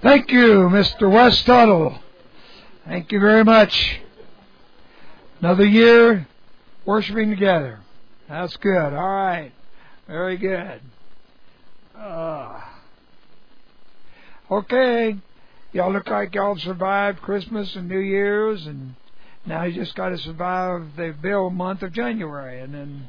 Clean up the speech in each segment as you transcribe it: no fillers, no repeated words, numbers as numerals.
Thank you, Mr. Wes Tuttle. Thank you very much. Another year worshiping together. That's good. All right. Very good. Okay. Y'all look like y'all survived Christmas and New Year's, and now you just got to survive the bill month of January, and then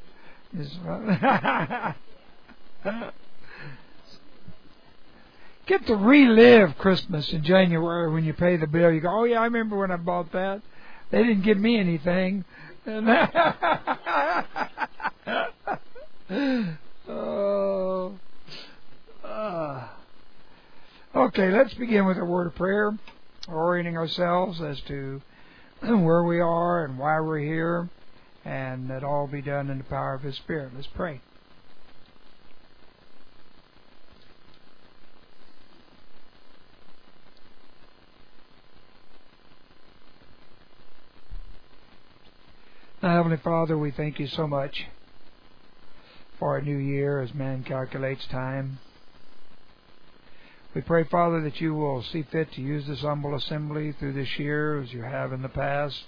get to relive Christmas in January when you pay the bill. You go, oh yeah, I remember when I bought that. They didn't give me anything. Okay, let's begin with a word of prayer, orienting ourselves as to where we are and why we're here, and that all be done in the power of His Spirit. Let's pray. Now, Heavenly Father, we thank You so much for a new year as man calculates time. We pray, Father, that You will see fit to use this humble assembly through this year as You have in the past.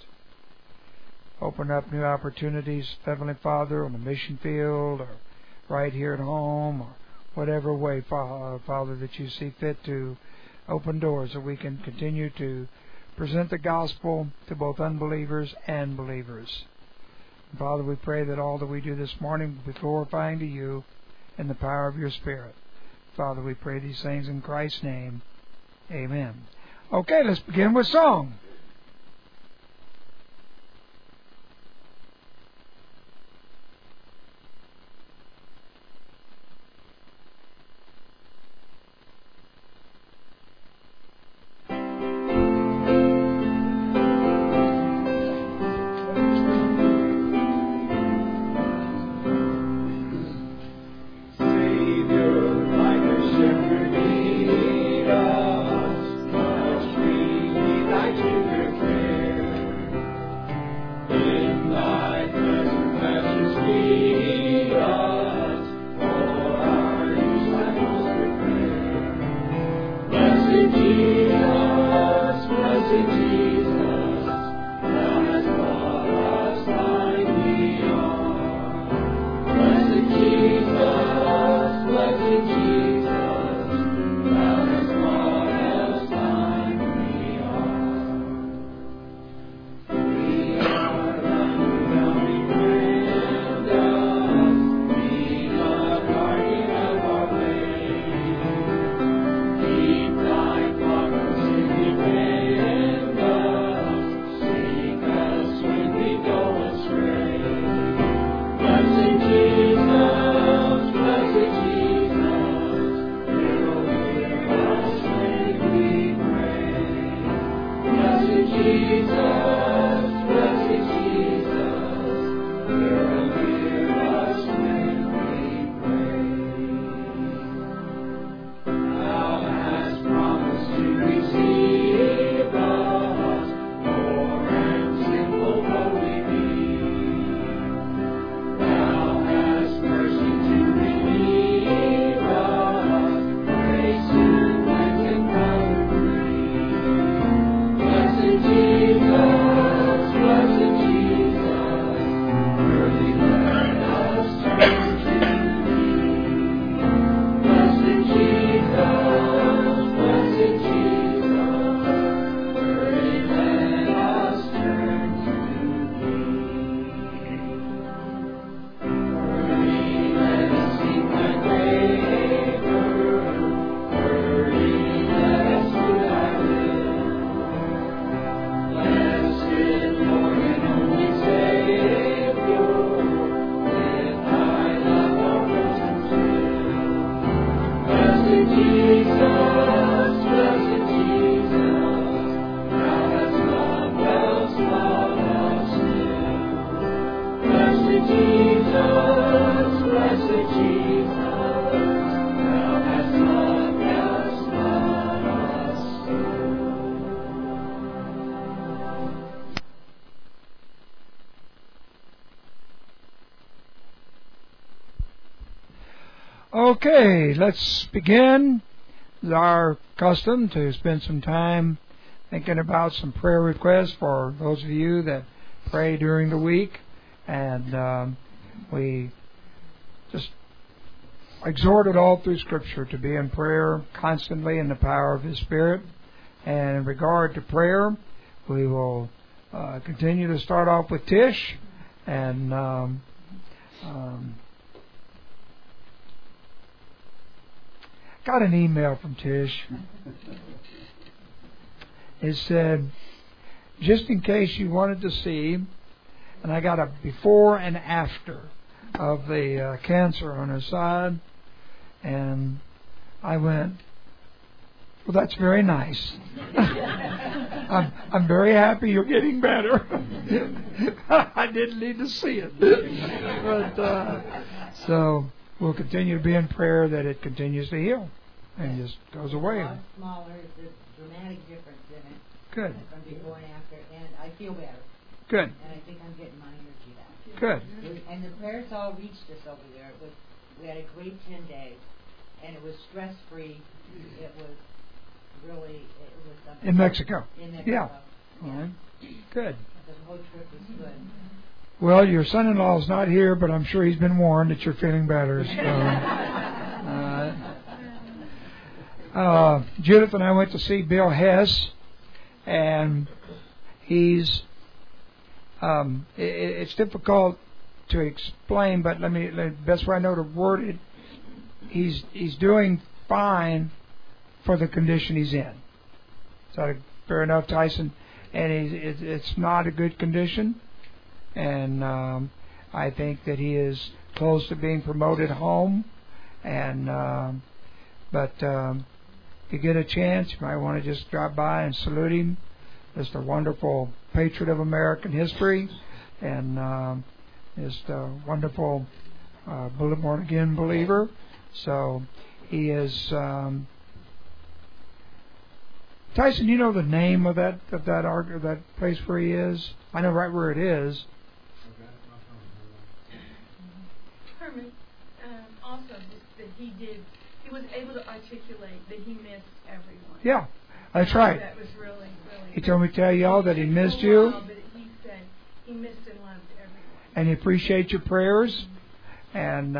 Open up new opportunities, Heavenly Father, on the mission field or right here at home or whatever way, Father, that You see fit to open doors so we can continue to present the gospel to both unbelievers and believers. Father, we pray that all that we do this morning will be glorifying to You in the power of Your Spirit. Father, we pray these things in Christ's name. Amen. Okay, let's begin with song. Okay, let's begin is our custom to spend some time thinking about some prayer requests for those of you that pray during the week. And we just exhorted all through Scripture to be in prayer constantly in the power of His Spirit. And in regard to prayer, we will continue to start off with Tish. And got an email from Tish. It said, just in case you wanted to see, and I got a before and after of the cancer on her side, and I went, well, that's very nice. I'm very happy you're getting better. I didn't need to see it. But so we'll continue to be in prayer that it continues to heal and just goes away. A lot smaller, there's a dramatic difference in it. Good. From before and after, and I feel better. Good. And I think I'm getting my energy back. Good. And the prayers all reached us over there. We had a great 10 days, and it was stress-free. It was really, something. In Mexico. In Mexico. Yeah. All right. Good. The whole trip was good. Well, your son-in-law is not here, but I'm sure he's been warned that you're feeling better. So, Judith and I went to see Bill Hess, and he's. It's difficult to explain, but the best way I know to word it, he's doing fine for the condition he's in. Is that fair enough, Tyson? And it's not a good condition, and I think that he is close to being promoted home. And but if you get a chance, you might want to just drop by and salute him. Just a wonderful patriot of American history, and just a wonderful born again believer. So he is. Tyson, you know the name of that place where he is? I know right where it is. Herman also that he was able to articulate that he missed everyone. Yeah, that's right. That was really. He told me to tell y'all that he missed you. But he said he missed and loved everyone. And he appreciates your prayers. And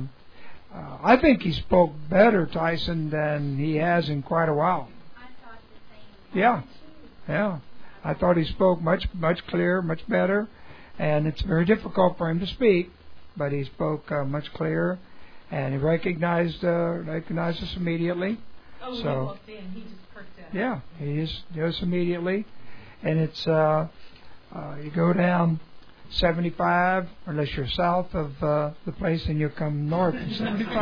I think he spoke better, Tyson, than he has in quite a while. I thought the same. Yeah. Yeah. I thought he spoke much clearer, much better. And it's very difficult for him to speak, but he spoke much clearer. And he recognized us immediately. Oh, so, he walked in. He just perked up. Yeah, he just immediately. And it's you go down 75, unless you're south of the place, and you come north of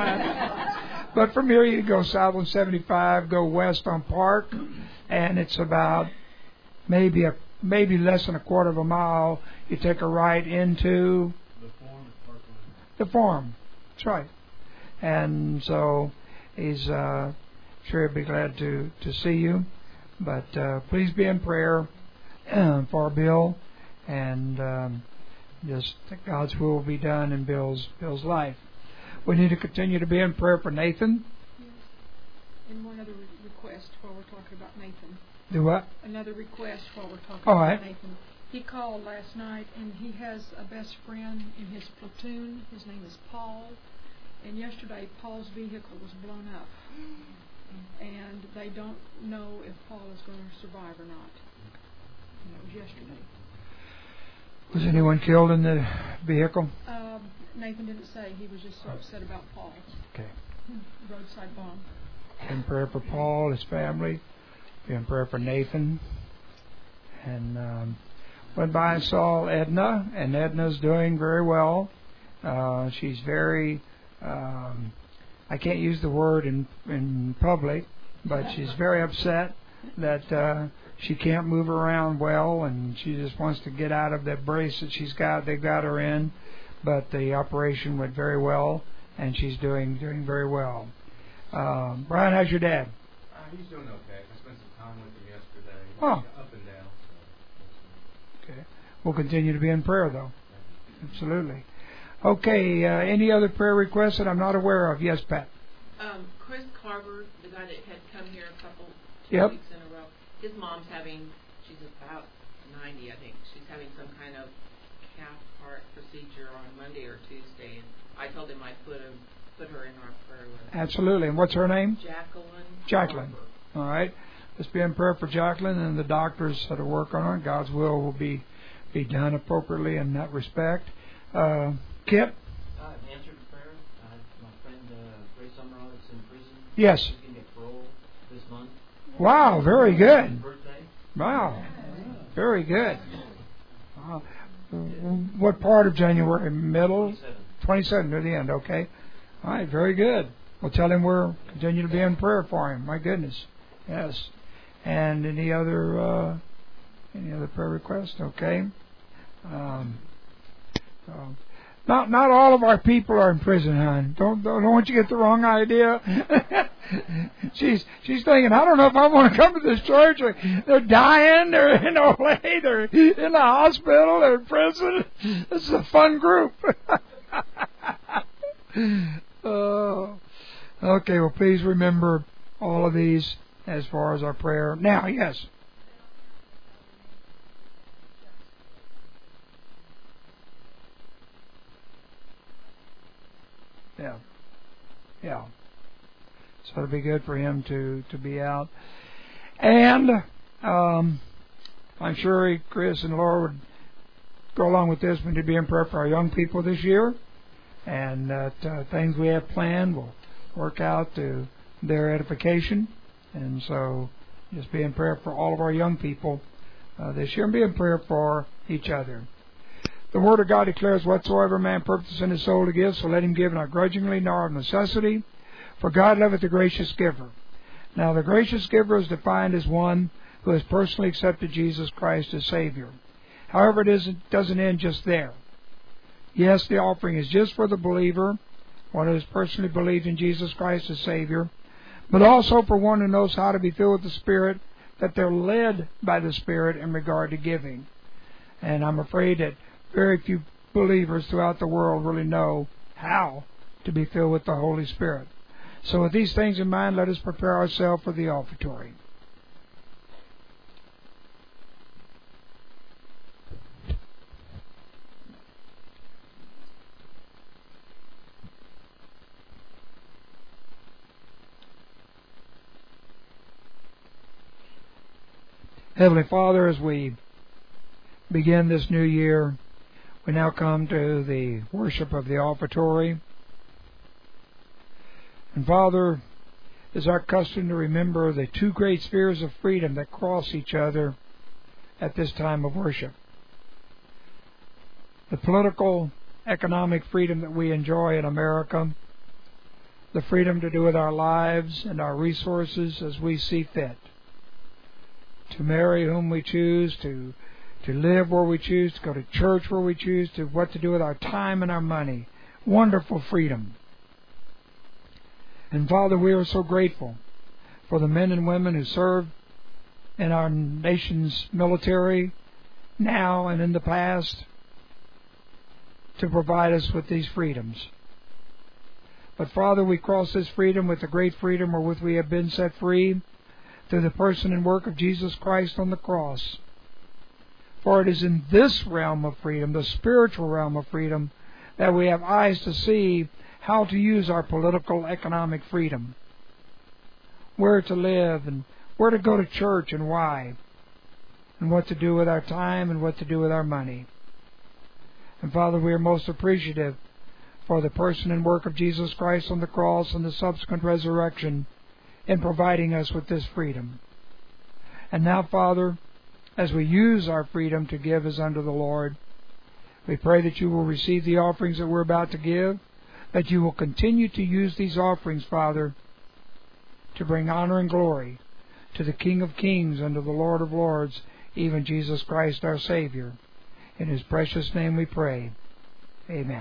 75. But from here you go south on 75, go west on Park, and it's about maybe less than a quarter of a mile. You take a right into the farm. That's right. And so he's sure he'll be glad to see you. But please be in prayer for Bill, and just that God's will be done in Bill's life. We need to continue to be in prayer for Nathan. Yes. And one other request while we're talking about Nathan. Do what? Another request while we're talking All about right. Nathan. He called last night, and he has a best friend in his platoon. His name is Paul. And yesterday, Paul's vehicle was blown up. And they don't know if Paul is going to survive or not. And that was yesterday. Was anyone killed in the vehicle? Nathan didn't say. He was just so upset about Paul. Okay. Roadside bomb. In prayer for Paul, his family. Be in prayer for Nathan. And went by and saw Edna, and Edna's doing very well. She's very, I can't use the word in public, but she's very upset that she can't move around well, and she just wants to get out of that brace that they've got her in. But the operation went very well, and she's doing very well. Brian, how's your dad? He's doing okay. I spent some time with him yesterday. Oh. Up and down. So. Okay. We'll continue to be in prayer, though. Absolutely. Okay. Any other prayer requests that I'm not aware of? Yes, Pat. Chris Carver, the guy that had come here a couple Yep. weeks in a row, his mom's having, she's about 90, I think. She's having some kind of calf heart procedure on Monday or Tuesday, and I told him I'd put her in our prayer list. Absolutely. And what's her name? Jacqueline. All right. Let's be in prayer for Jacqueline and the doctors that are working on it. God's will be done appropriately in that respect. Kip? I've answered prayer. My friend Ray Summerall is in prison. Yes. He's going to get parole this month. Wow, very good. His birthday. Wow, very good. What part of January? Middle? 27 near the end, okay. All right, very good. We'll tell him we're continue to be in prayer for him. My goodness. Yes. And any other prayer requests? Okay. Not all of our people are in prison, hon. Don't want you to get the wrong idea. She's thinking, I don't know if I want to come to this church. They're dying. They're in OA. They're in the hospital. They're in prison. This is a fun group. Okay. Well, please remember all of these as far as our prayer. Now, yes. Yeah. So it'll be good for him to be out. And I'm sure Chris and Laura would go along with this. We need to be in prayer for our young people this year. And things we have planned will work out to their edification. And so just be in prayer for all of our young people this year, and be in prayer for each other. The Word of God declares, whatsoever man purposes in his soul to give, so let him give not grudgingly nor of necessity, for God loveth the gracious giver. Now the gracious giver is defined as one who has personally accepted Jesus Christ as Savior. However, it doesn't end just there. Yes, the offering is just for the believer, one who has personally believed in Jesus Christ as Savior, but also for one who knows how to be filled with the Spirit, that they're led by the Spirit in regard to giving. And I'm afraid that very few believers throughout the world really know how to be filled with the Holy Spirit. So with these things in mind, let us prepare ourselves for the offertory. Heavenly Father, as we begin this new year, we now come to the worship of the offertory. And Father, it's our custom to remember the two great spheres of freedom that cross each other at this time of worship. The political, economic freedom that we enjoy in America, the freedom to do with our lives and our resources as we see fit, to marry whom we choose, to live where we choose, to go to church where we choose, to what to do with our time and our money. Wonderful freedom. And Father, we are so grateful for the men and women who serve in our nation's military now and in the past to provide us with these freedoms. But Father, we cross this freedom with the great freedom wherewith we have been set free through the person and work of Jesus Christ on the cross. For it is in this realm of freedom, the spiritual realm of freedom, that we have eyes to see how to use our political, economic freedom, where to live and where to go to church and why, and what to do with our time and what to do with our money. And Father, we are most appreciative for the person and work of Jesus Christ on the cross and the subsequent resurrection in providing us with this freedom. And now, Father, as we use our freedom to give as unto the Lord, we pray that you will receive the offerings that we're about to give, that you will continue to use these offerings, Father, to bring honor and glory to the King of Kings and to the Lord of Lords, even Jesus Christ our Savior. In His precious name we pray. Amen.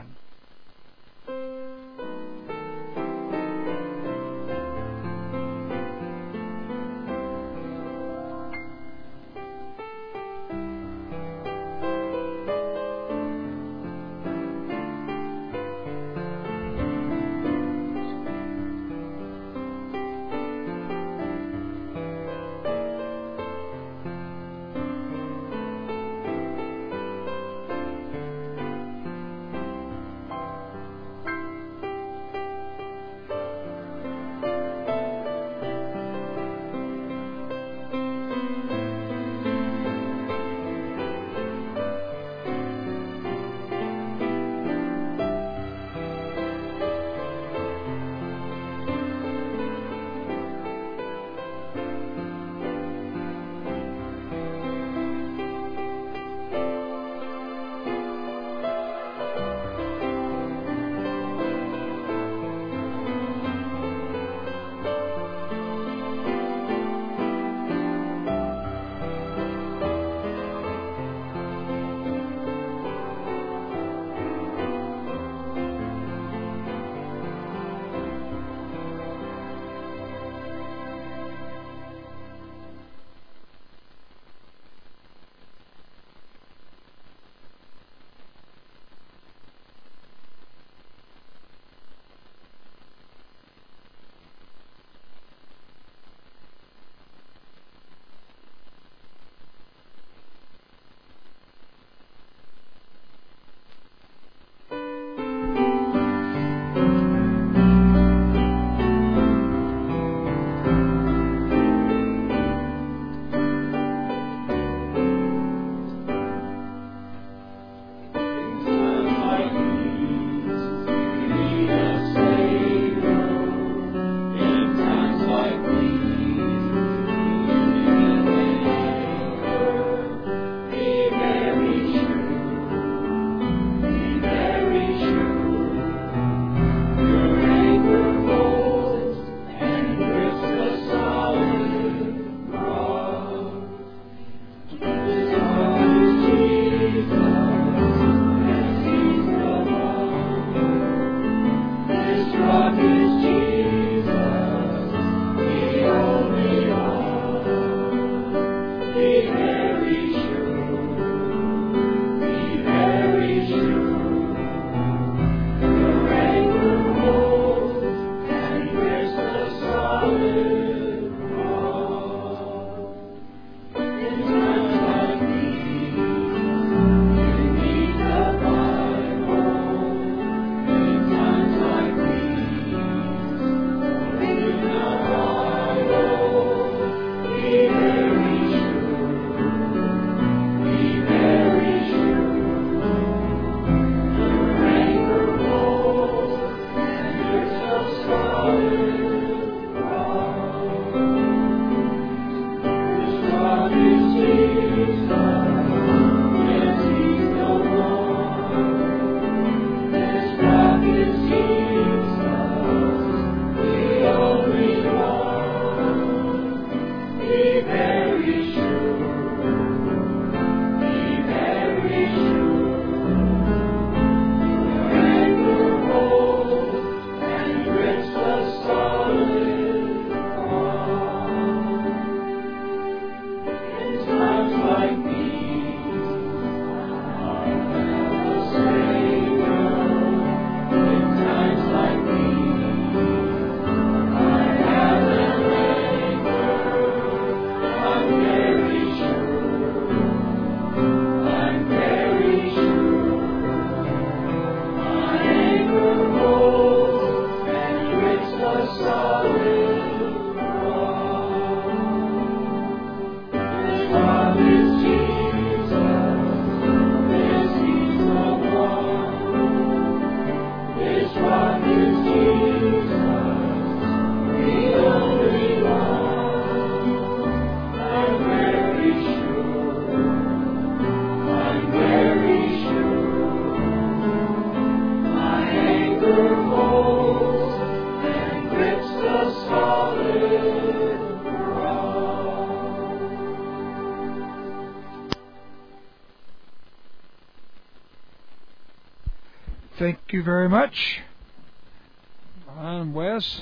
thank you very much. Ron, Wes.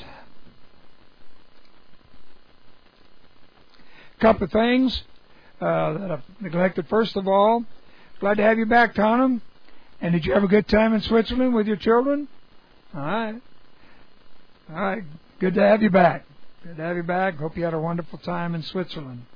A couple of things that I've neglected. First of all, glad to have you back, Tana. And did you have a good time in Switzerland with your children? All right. All right. Good to have you back. Good to have you back. Hope you had a wonderful time in Switzerland.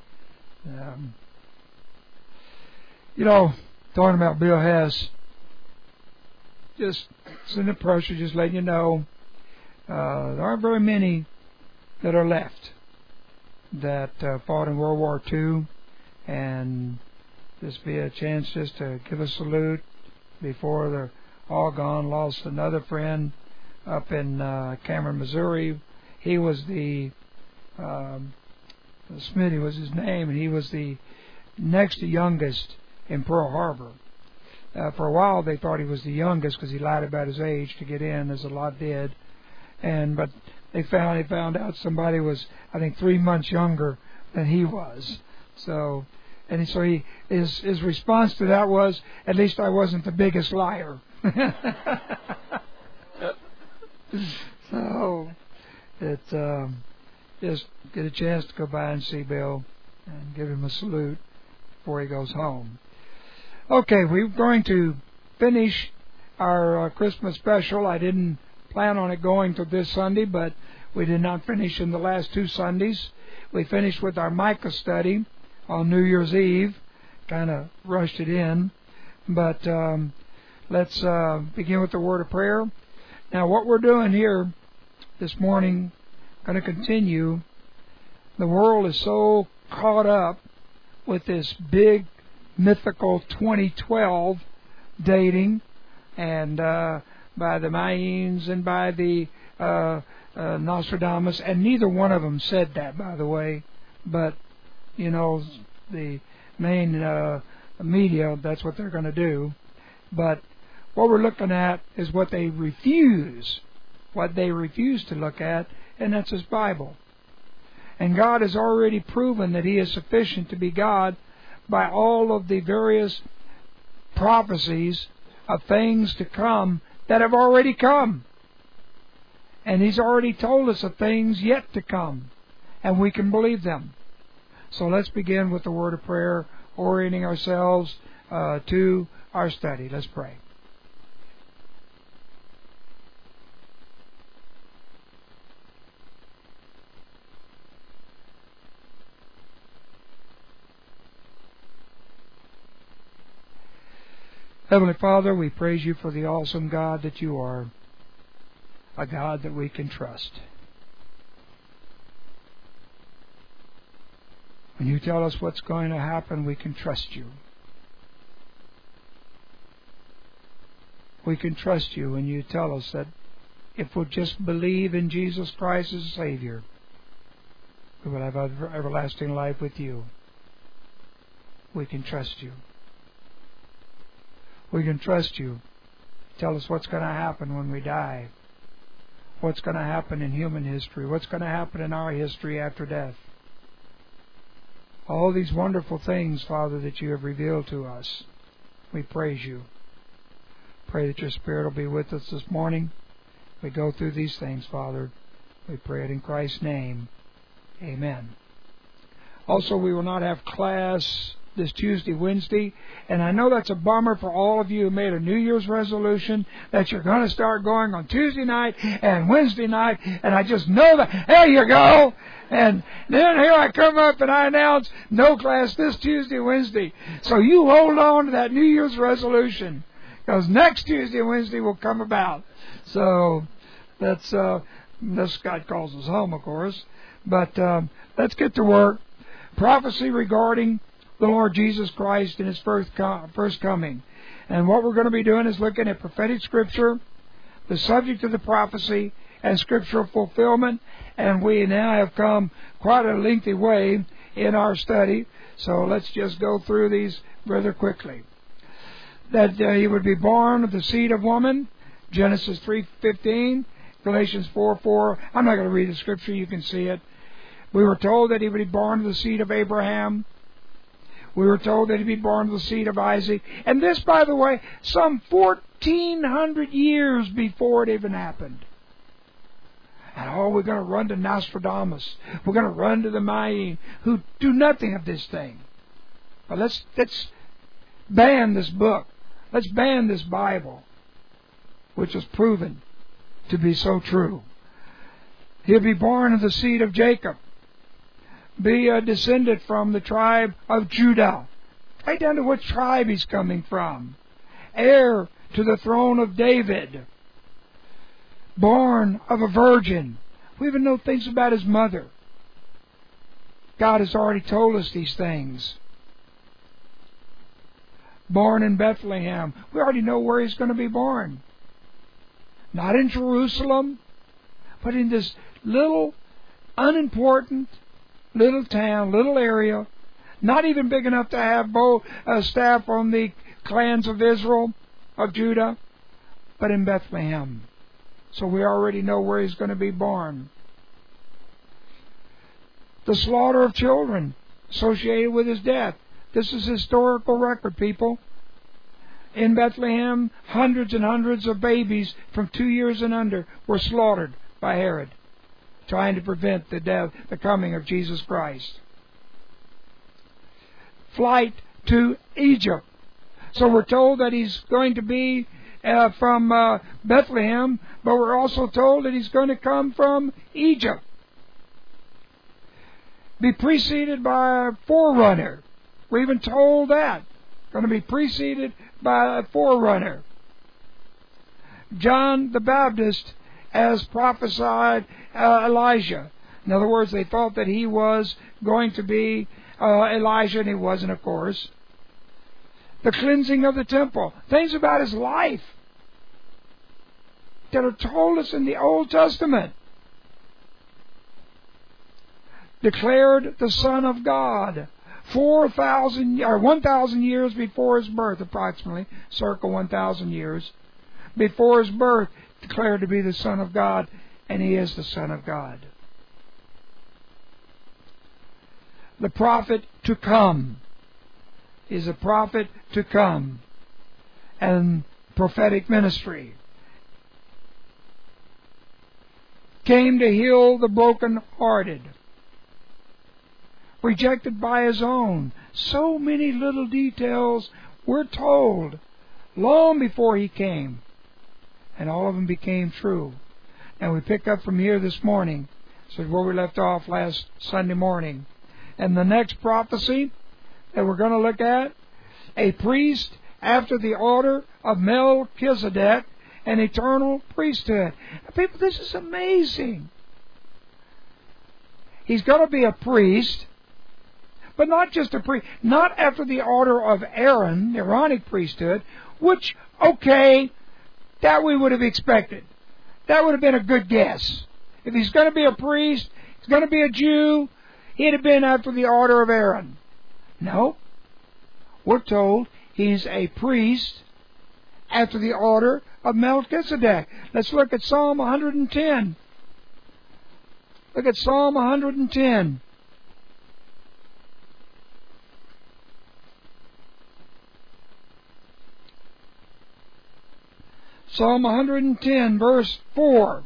Talking about Bill Hess, just send the pressure, just letting you know, there aren't very many that are left that fought in World War II, and this be a chance just to give a salute before they're all gone. Lost another friend up in Cameron, Missouri. He was Smitty was his name, and he was the next youngest in Pearl Harbor. For a while they thought he was the youngest because he lied about his age to get in, as a lot did. But they found out somebody was, I think, 3 months younger than he was. So his response to that was, at least I wasn't the biggest liar. So it's just get a chance to go by and see Bill and give him a salute before he goes home. Okay, we're going to finish our Christmas special. I didn't plan on it going to this Sunday, but we did not finish in the last 2 Sundays. We finished with our Micah study on New Year's Eve. Kind of rushed it in. But let's begin with the word of prayer. Now, what we're doing here this morning, going to continue. The world is so caught up with this big mythical 2012 dating, and by the Mayans and by the Nostradamus, and neither one of them said that, by the way, but the main media, that's what they're going to do. But what we're looking at is what they refuse to look at, and that's His Bible. And God has already proven that He is sufficient to be God by all of the various prophecies of things to come that have already come. And He's already told us of things yet to come, and we can believe them. So let's begin with the word of prayer, orienting ourselves to our study. Let's pray. Heavenly Father, we praise You for the awesome God that You are, a God that we can trust. When You tell us what's going to happen, we can trust You. We can trust You when You tell us that if we'll just believe in Jesus Christ as Savior, we will have everlasting life with You. We can trust You. We can trust You. Tell us what's going to happen when we die. What's going to happen in human history. What's going to happen in our history after death. All these wonderful things, Father, that You have revealed to us. We praise You. Pray that Your Spirit will be with us this morning. We go through these things, Father. We pray it in Christ's name. Amen. Also, we will not have class this Tuesday, Wednesday, and I know that's a bummer for all of you who made a New Year's resolution that you're going to start going on Tuesday night and Wednesday night, and I just know that, there you go, and then here I come up and I announce no class this Tuesday, Wednesday. So you hold on to that New Year's resolution, because next Tuesday and Wednesday will come about. So that's this God calls us home, of course, but let's get to work. Prophecy regarding the Lord Jesus Christ in His first coming. And what we're going to be doing is looking at prophetic scripture, the subject of the prophecy, and scriptural fulfillment. And we now have come quite a lengthy way in our study, so let's just go through these rather quickly. That He would be born of the seed of woman, Genesis 3:15, Galatians 4:4. I'm not going to read the scripture, you can see it. We were told that He would be born of the seed of Abraham. We were told that he'd be born of the seed of Isaac. And this, by the way, some 1,400 years before it even happened. And we're going to run to Nostradamus. We're going to run to the Mayim, who do nothing of this thing. But let's ban this book. Let's ban this Bible, which is proven to be so true. He'll be born of the seed of Jacob, be descended from the tribe of Judah. Right down to what tribe he's coming from. Heir to the throne of David. Born of a virgin. We even know things about his mother. God has already told us these things. Born in Bethlehem. We already know where he's going to be born. Not in Jerusalem, but in this little, unimportant, little town, little area, not even big enough to have staff on the clans of Israel, of Judah, but in Bethlehem. So we already know where he's going to be born. The slaughter of children associated with his death. This is historical record, people. In Bethlehem, hundreds and hundreds of babies from 2 years and under were slaughtered by Herod, trying to prevent the coming of Jesus Christ. Flight to Egypt. So we're told that he's going to be from Bethlehem, but we're also told that he's going to come from Egypt. Be preceded by a forerunner. We're even told that. Going to be preceded by a forerunner. John the Baptist as prophesied Elijah. In other words, they thought that he was going to be Elijah, and he wasn't, of course. The cleansing of the temple. Things about his life that are told us in the Old Testament. Declared the Son of God. 1,000 years before his birth, approximately, circa 1,000 years before his birth, declared to be the Son of God, and he is the Son of God. The prophet to come is a prophet to come, and prophetic ministry. Came to heal the brokenhearted. Rejected by his own. So many little details we're told long before he came. And all of them became true. And we pick up from here this morning. So where we left off last Sunday morning. And the next prophecy that we're going to look at, a priest after the order of Melchizedek, an eternal priesthood. People, this is amazing. He's going to be a priest, but not just a priest, not after the order of Aaron, the Aaronic priesthood, which, okay, that we would have expected. That would have been a good guess. If he's going to be a priest, he's going to be a Jew, he'd have been after the order of Aaron. No. We're told he's a priest after the order of Melchizedek. Let's look at Psalm 110. Look at Psalm 110. Psalm 110, verse 4.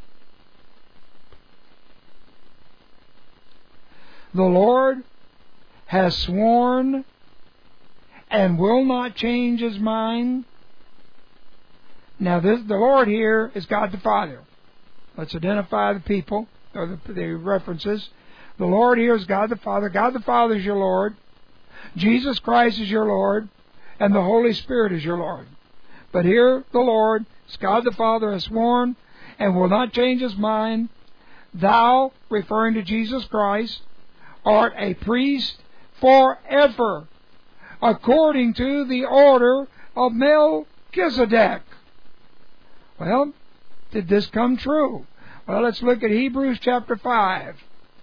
The Lord has sworn and will not change his mind. Now, the Lord here is God the Father. Let's identify the people, or the references. The Lord here is God the Father. God the Father is your Lord. Jesus Christ is your Lord. And the Holy Spirit is your Lord. But here, the Lord, God the Father, has sworn and will not change his mind. Thou, referring to Jesus Christ, art a priest forever, according to the order of Melchizedek. Well, did this come true? Well, let's look at Hebrews chapter 5.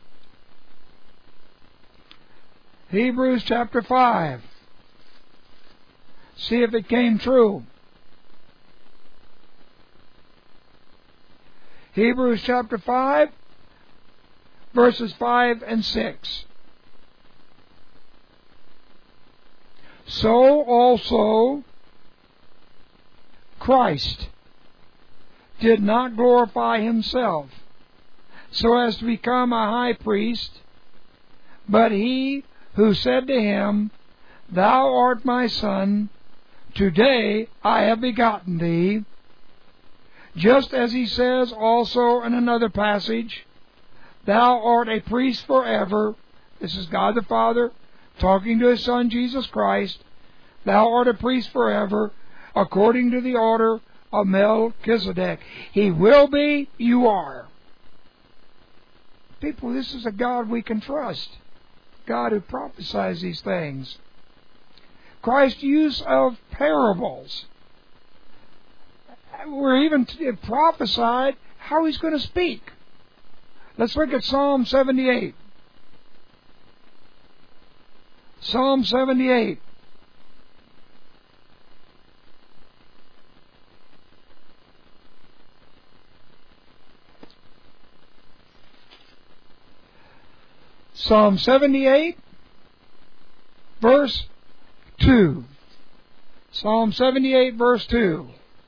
Hebrews chapter 5. See if it came true. Hebrews chapter 5, verses 5 and 6. so also Christ did not glorify himself so as to become a high priest, but he who said to him, Thou art my Son, today I have begotten thee. Just as he says also in another passage, Thou art a priest forever. This is God the Father talking to His Son Jesus Christ. Thou art a priest forever, according to the order of Melchizedek. He will be, you are. People, this is a God we can trust. God who prophesies these things. Christ's use of parables. We're even prophesied how He's going to speak. Let's look at Psalm 78. Psalm 78. Psalm 78, verse 2. Psalm 78, verse 2.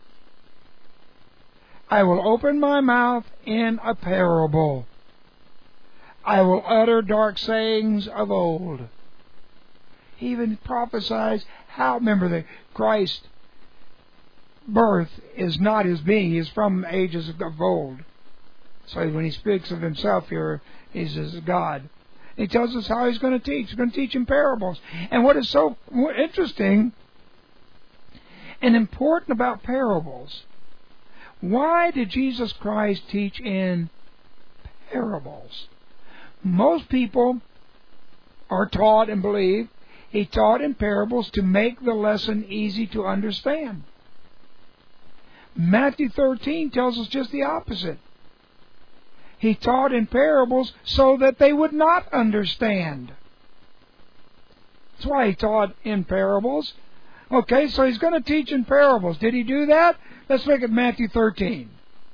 I will open my mouth in a parable. I will utter dark sayings of old. He even prophesies how, remember that Christ's birth is not His being. He is from ages of old. So when He speaks of Himself here, He's as God. He tells us how He's going to teach. He's going to teach in parables. And what is so interesting and important about parables, why did Jesus Christ teach in parables? Most people are taught and believe He taught in parables to make the lesson easy to understand. Matthew 13 tells us just the opposite. He taught in parables so that they would not understand. That's why He taught in parables. Okay, so He's going to teach in parables. Did He do that? Let's look at Matthew 13.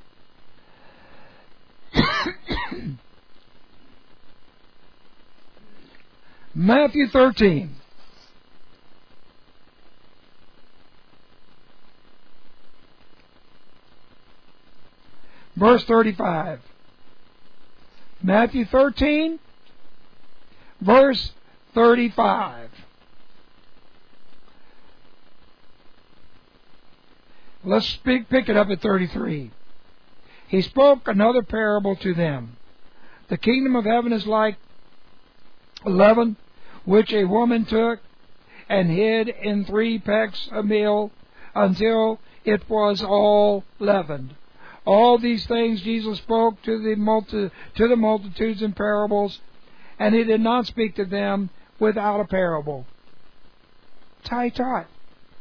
Matthew 13. Verse 35. Matthew 13, verse 35. Let's pick it up at 33. He spoke another parable to them. The kingdom of heaven is like leaven, which a woman took and hid in 3 pecks of meal until it was all leavened. All these things Jesus spoke to the multitudes in parables, and He did not speak to them without a parable. That's how He taught.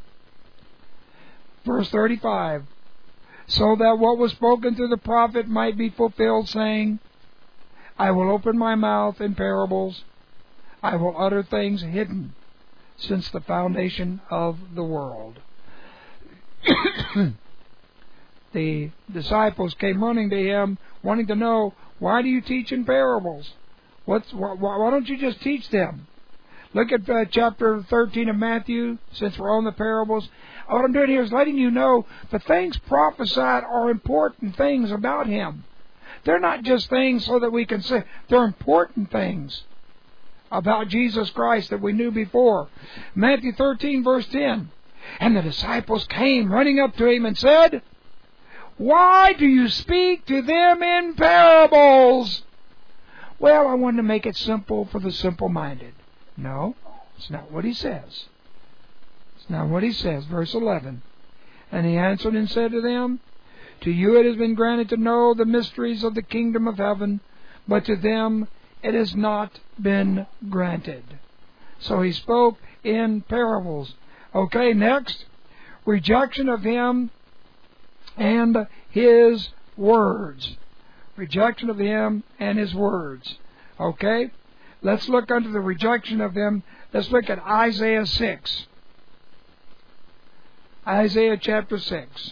Verse 35. So that what was spoken through the prophet might be fulfilled, saying, I will open my mouth in parables. I will utter things hidden since the foundation of the world. The disciples came running to Him, wanting to know, why do you teach in parables? Why don't you just teach them? Look at chapter 13 of Matthew, since we're on the parables. What I'm doing here is letting you know the things prophesied are important things about Him. They're not just things so that we can say. They're important things about Jesus Christ that we knew before. Matthew 13, verse 10. And the disciples came running up to Him and said, Why do you speak to them in parables? Well, I wanted to make it simple for the simple-minded. No, it's not what He says. It's not what He says. Verse 11. And He answered and said to them, To you it has been granted to know the mysteries of the kingdom of heaven, but to them it has not been granted. So He spoke in parables. Okay, next. Rejection of Him and His words. Rejection of Him and His words. Okay? Let's look under the rejection of Him. Let's look at Isaiah 6. Isaiah chapter 6.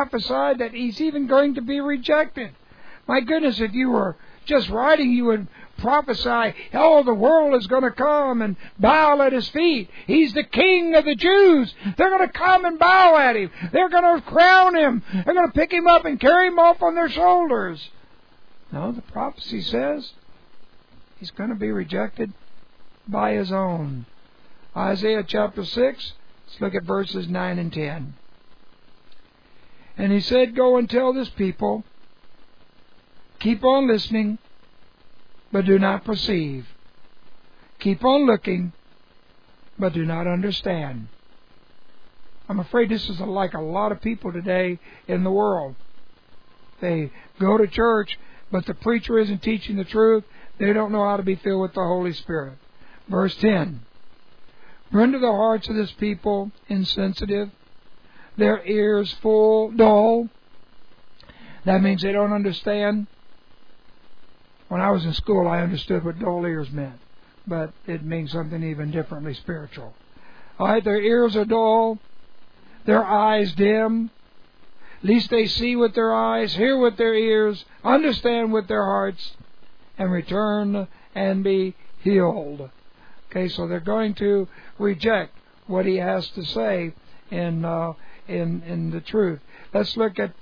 Prophesied that He's even going to be rejected. My goodness, if you were just writing, you would prophesy, oh, the world is going to come and bow at His feet. He's the King of the Jews. They're going to come and bow at Him. They're going to crown Him. They're going to pick Him up and carry Him off on their shoulders. No, the prophecy says He's going to be rejected by His own. Isaiah chapter 6, let's look at verses 9 and 10. And He said, go and tell this people, keep on listening, but do not perceive. Keep on looking, but do not understand. I'm afraid this is like a lot of people today in the world. They go to church, but the preacher isn't teaching the truth. They don't know how to be filled with the Holy Spirit. Verse 10. Render the hearts of this people insensitive, their ears full, dull. That means they don't understand. When I was in school, I understood what dull ears meant, but it means something even differently spiritual. All right, their ears are dull, their eyes dim. At least they see with their eyes, hear with their ears, understand with their hearts, and return and be healed. Okay, so they're going to reject what He has to say in the truth. Let's look at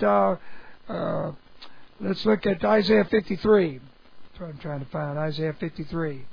Isaiah 53. That's what I'm trying to find. Isaiah 53.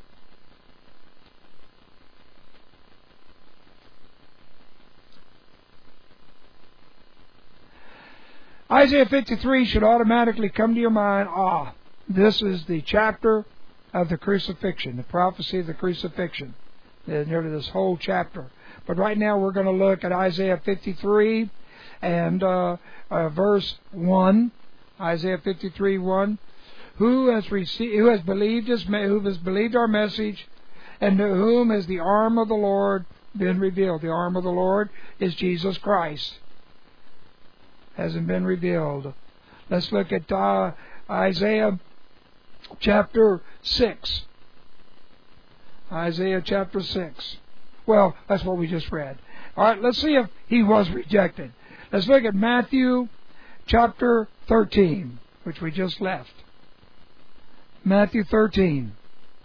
Isaiah 53 should automatically come to your mind. This is the chapter of the crucifixion, the prophecy of the crucifixion. Nearly this whole chapter. But right now we're going to look at Isaiah 53 and verse 1. Isaiah 53, 1. Who has believed our message, and to whom has the arm of the Lord been revealed? The arm of the Lord is Jesus Christ. Hasn't been revealed. Let's look at Isaiah chapter 6. Isaiah chapter 6. Well, that's what we just read. All right, let's see if He was rejected. Let's look at Matthew chapter 13, which we just left. Matthew 13.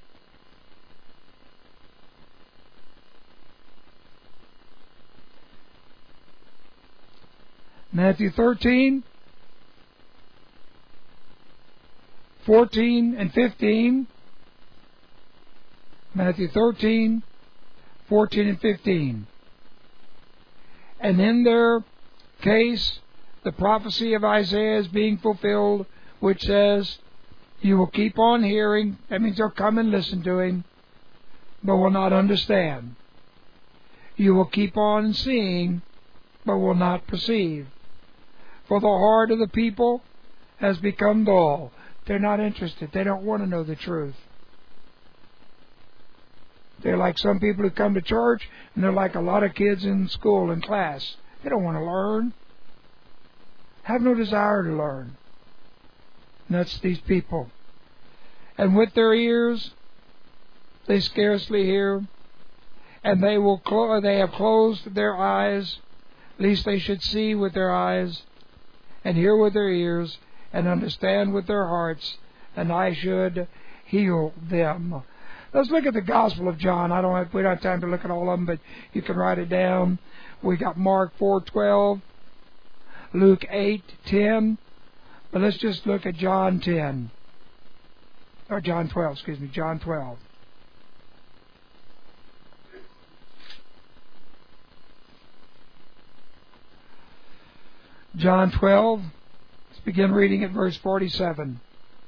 Matthew 13, 14 and 15. Matthew 13, 14 and 15. And in their case, the prophecy of Isaiah is being fulfilled, which says, you will keep on hearing. That means they'll come and listen to Him, but will not understand. You will keep on seeing, but will not perceive. For the heart of the people has become dull. They're not interested. They don't want to know the truth. They're like some people who come to church, and they're like a lot of kids in school and class. They don't want to learn. Have no desire to learn. And that's these people. And with their ears, they scarcely hear, and they have closed their eyes, lest they should see with their eyes, and hear with their ears, and understand with their hearts, and I should heal them. Let's look at the Gospel of John. We don't have time to look at all of them, but you can write it down. We got Mark 4:12, Luke 8:10, but let's just look at John 10. Or John 12, excuse me, John 12. John 12, let's begin reading at verse 47.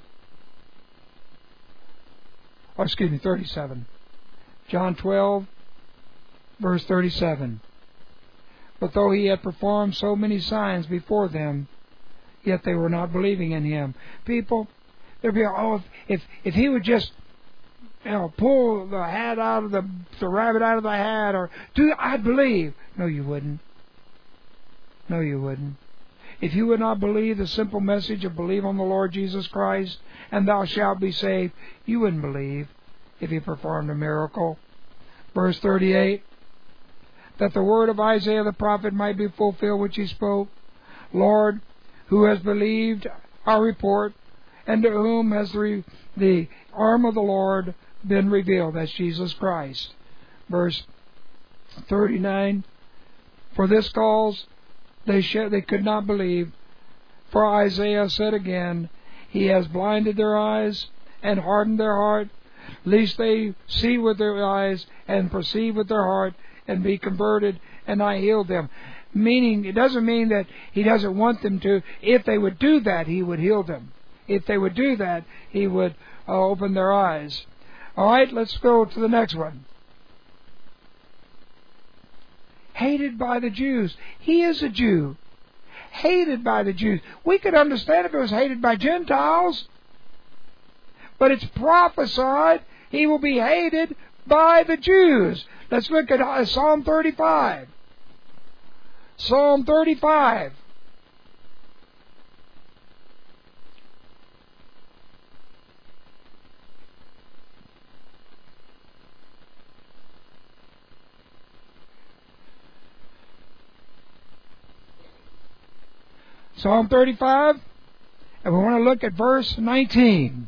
Or excuse me, 37. John 12, verse 37. But though He had performed so many signs before them, yet they were not believing in Him. People, they'd be, if He would just, pull the hat out of the rabbit out of the hat, or I'd believe. No, you wouldn't. No, you wouldn't. If you would not believe the simple message of believe on the Lord Jesus Christ, and thou shalt be saved, you wouldn't believe if He performed a miracle. Verse 38, that the word of Isaiah the prophet might be fulfilled which he spoke. Lord, who has believed our report, and to whom has the arm of the Lord been revealed. That's Jesus Christ. Verse 39, for this cause they could not believe. For Isaiah said again, He has blinded their eyes and hardened their heart, lest they see with their eyes and perceive with their heart and be converted, and I healed them. Meaning, it doesn't mean that He doesn't want them to. If they would do that, He would heal them. If they would do that, He would open their eyes. All right, let's go to the next one. Hated by the Jews. He is a Jew. Hated by the Jews. We could understand if it was hated by Gentiles. But it's prophesied He will be hated by the Jews. Let's look at Psalm 35. Psalm 35. Psalm 35, and we want to look at verse 19.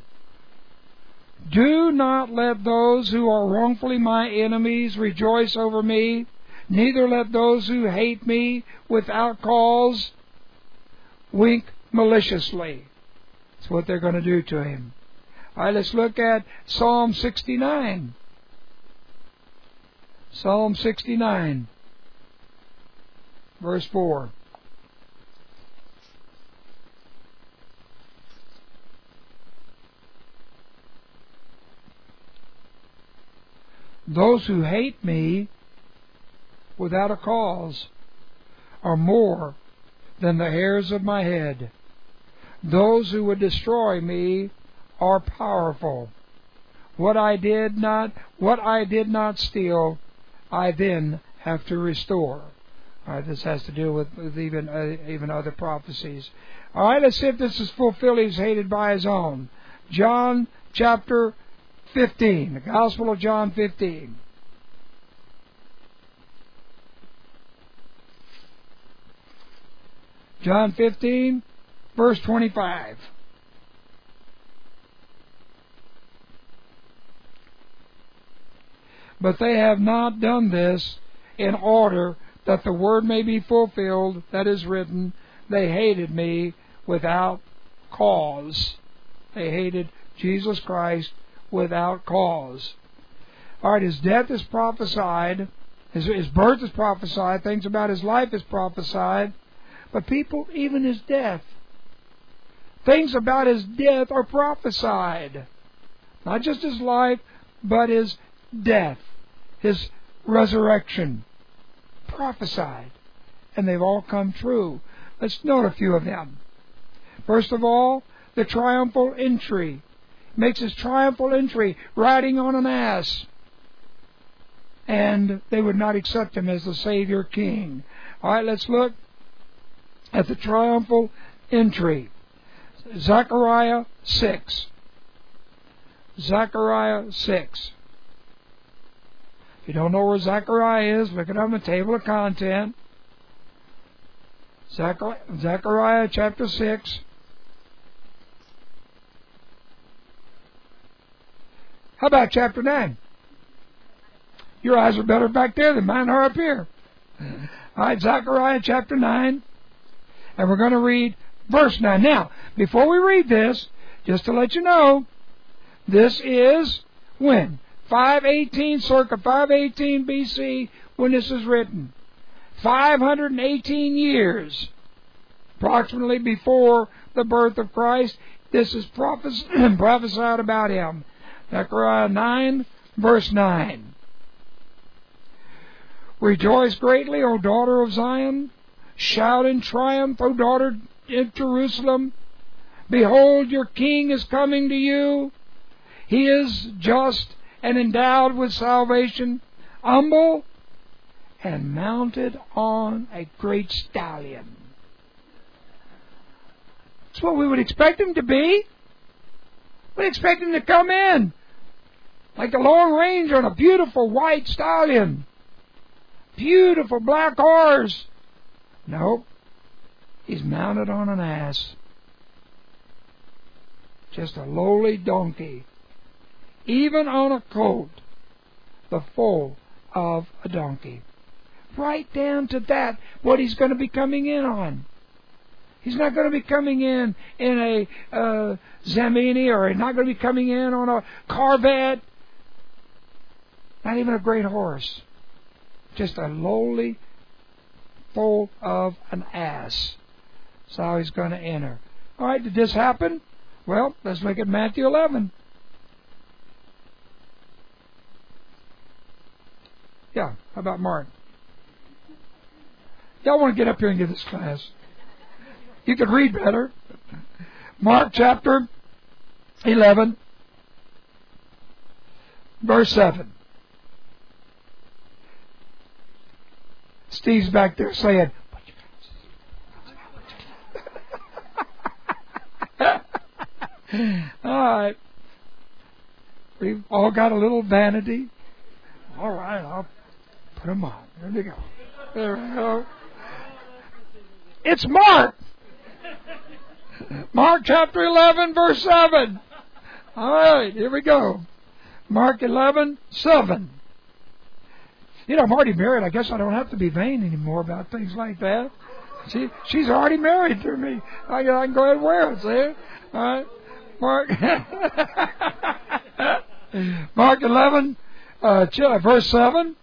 Do not let those who are wrongfully my enemies rejoice over me, neither let those who hate me without cause wink maliciously. That's what they're going to do to him. All right, let's look at Psalm 69. Psalm 69, verse 4. Those who hate me without a cause are more than the hairs of my head. Those who would destroy me are powerful. What I did not steal, I then have to restore. All right, this has to do with even other prophecies. All right, let's see if this is fulfilled. He's hated by his own. John chapter 15, the Gospel of John 15. John 15, verse 25. But they have not done this in order that the word may be fulfilled that is written, they hated me without cause. They hated Jesus Christ without cause. All right, his death is prophesied, his birth is prophesied, things about his life is prophesied, but people, even his death, things about his death are prophesied. Not just his life, but his death, his resurrection, prophesied, and they've all come true. Let's note a few of them. First of all, the triumphal entry. Makes his triumphal entry riding on an ass. And they would not accept him as the Savior King. All right, let's look at the triumphal entry. Zechariah 6. Zechariah 6. If you don't know where Zechariah is, look it up in the table of content. Zechariah chapter 6. How about chapter 9? Your eyes are better back there than mine are up here. All right, Zechariah chapter 9. And we're going to read verse 9. Now, before we read this, just to let you know, this is when? 518, circa 518 BC, when this is written. 518 years, approximately before the birth of Christ. This is prophesied about him. Zechariah 9, verse 9. Rejoice greatly, O daughter of Zion. Shout in triumph, O daughter of Jerusalem. Behold, your king is coming to you. He is just and endowed with salvation, humble and mounted on a great stallion. That's what we would expect him to be. We'd expect him to come in like a Lone Ranger on a beautiful white stallion. Beautiful black horse. Nope. He's mounted on an ass. Just a lowly donkey. Even on a colt, the foal of a donkey. Right down to that, what he's going to be coming in on. He's not going to be coming in a Zamini, or he's not going to be coming in on a Corvette. Not even a great horse. Just a lowly foal of an ass. That's how he's going to enter. All right, did this happen? Well, let's look at Matthew 11. Yeah, how about Mark? Y'all want to get up here and give this class? You can read better. Mark chapter 11, verse 7. Steve's back there saying, all right. We've all got a little vanity. All right, I'll put them on. There we go. There we go. It's Mark. Mark chapter 11, verse 7. All right, here we go. Mark 11, 7. You know, I'm already married. I guess I don't have to be vain anymore about things like that. She's already married to me. I can go ahead and wear it, see? All right. Mark 11, verse 7.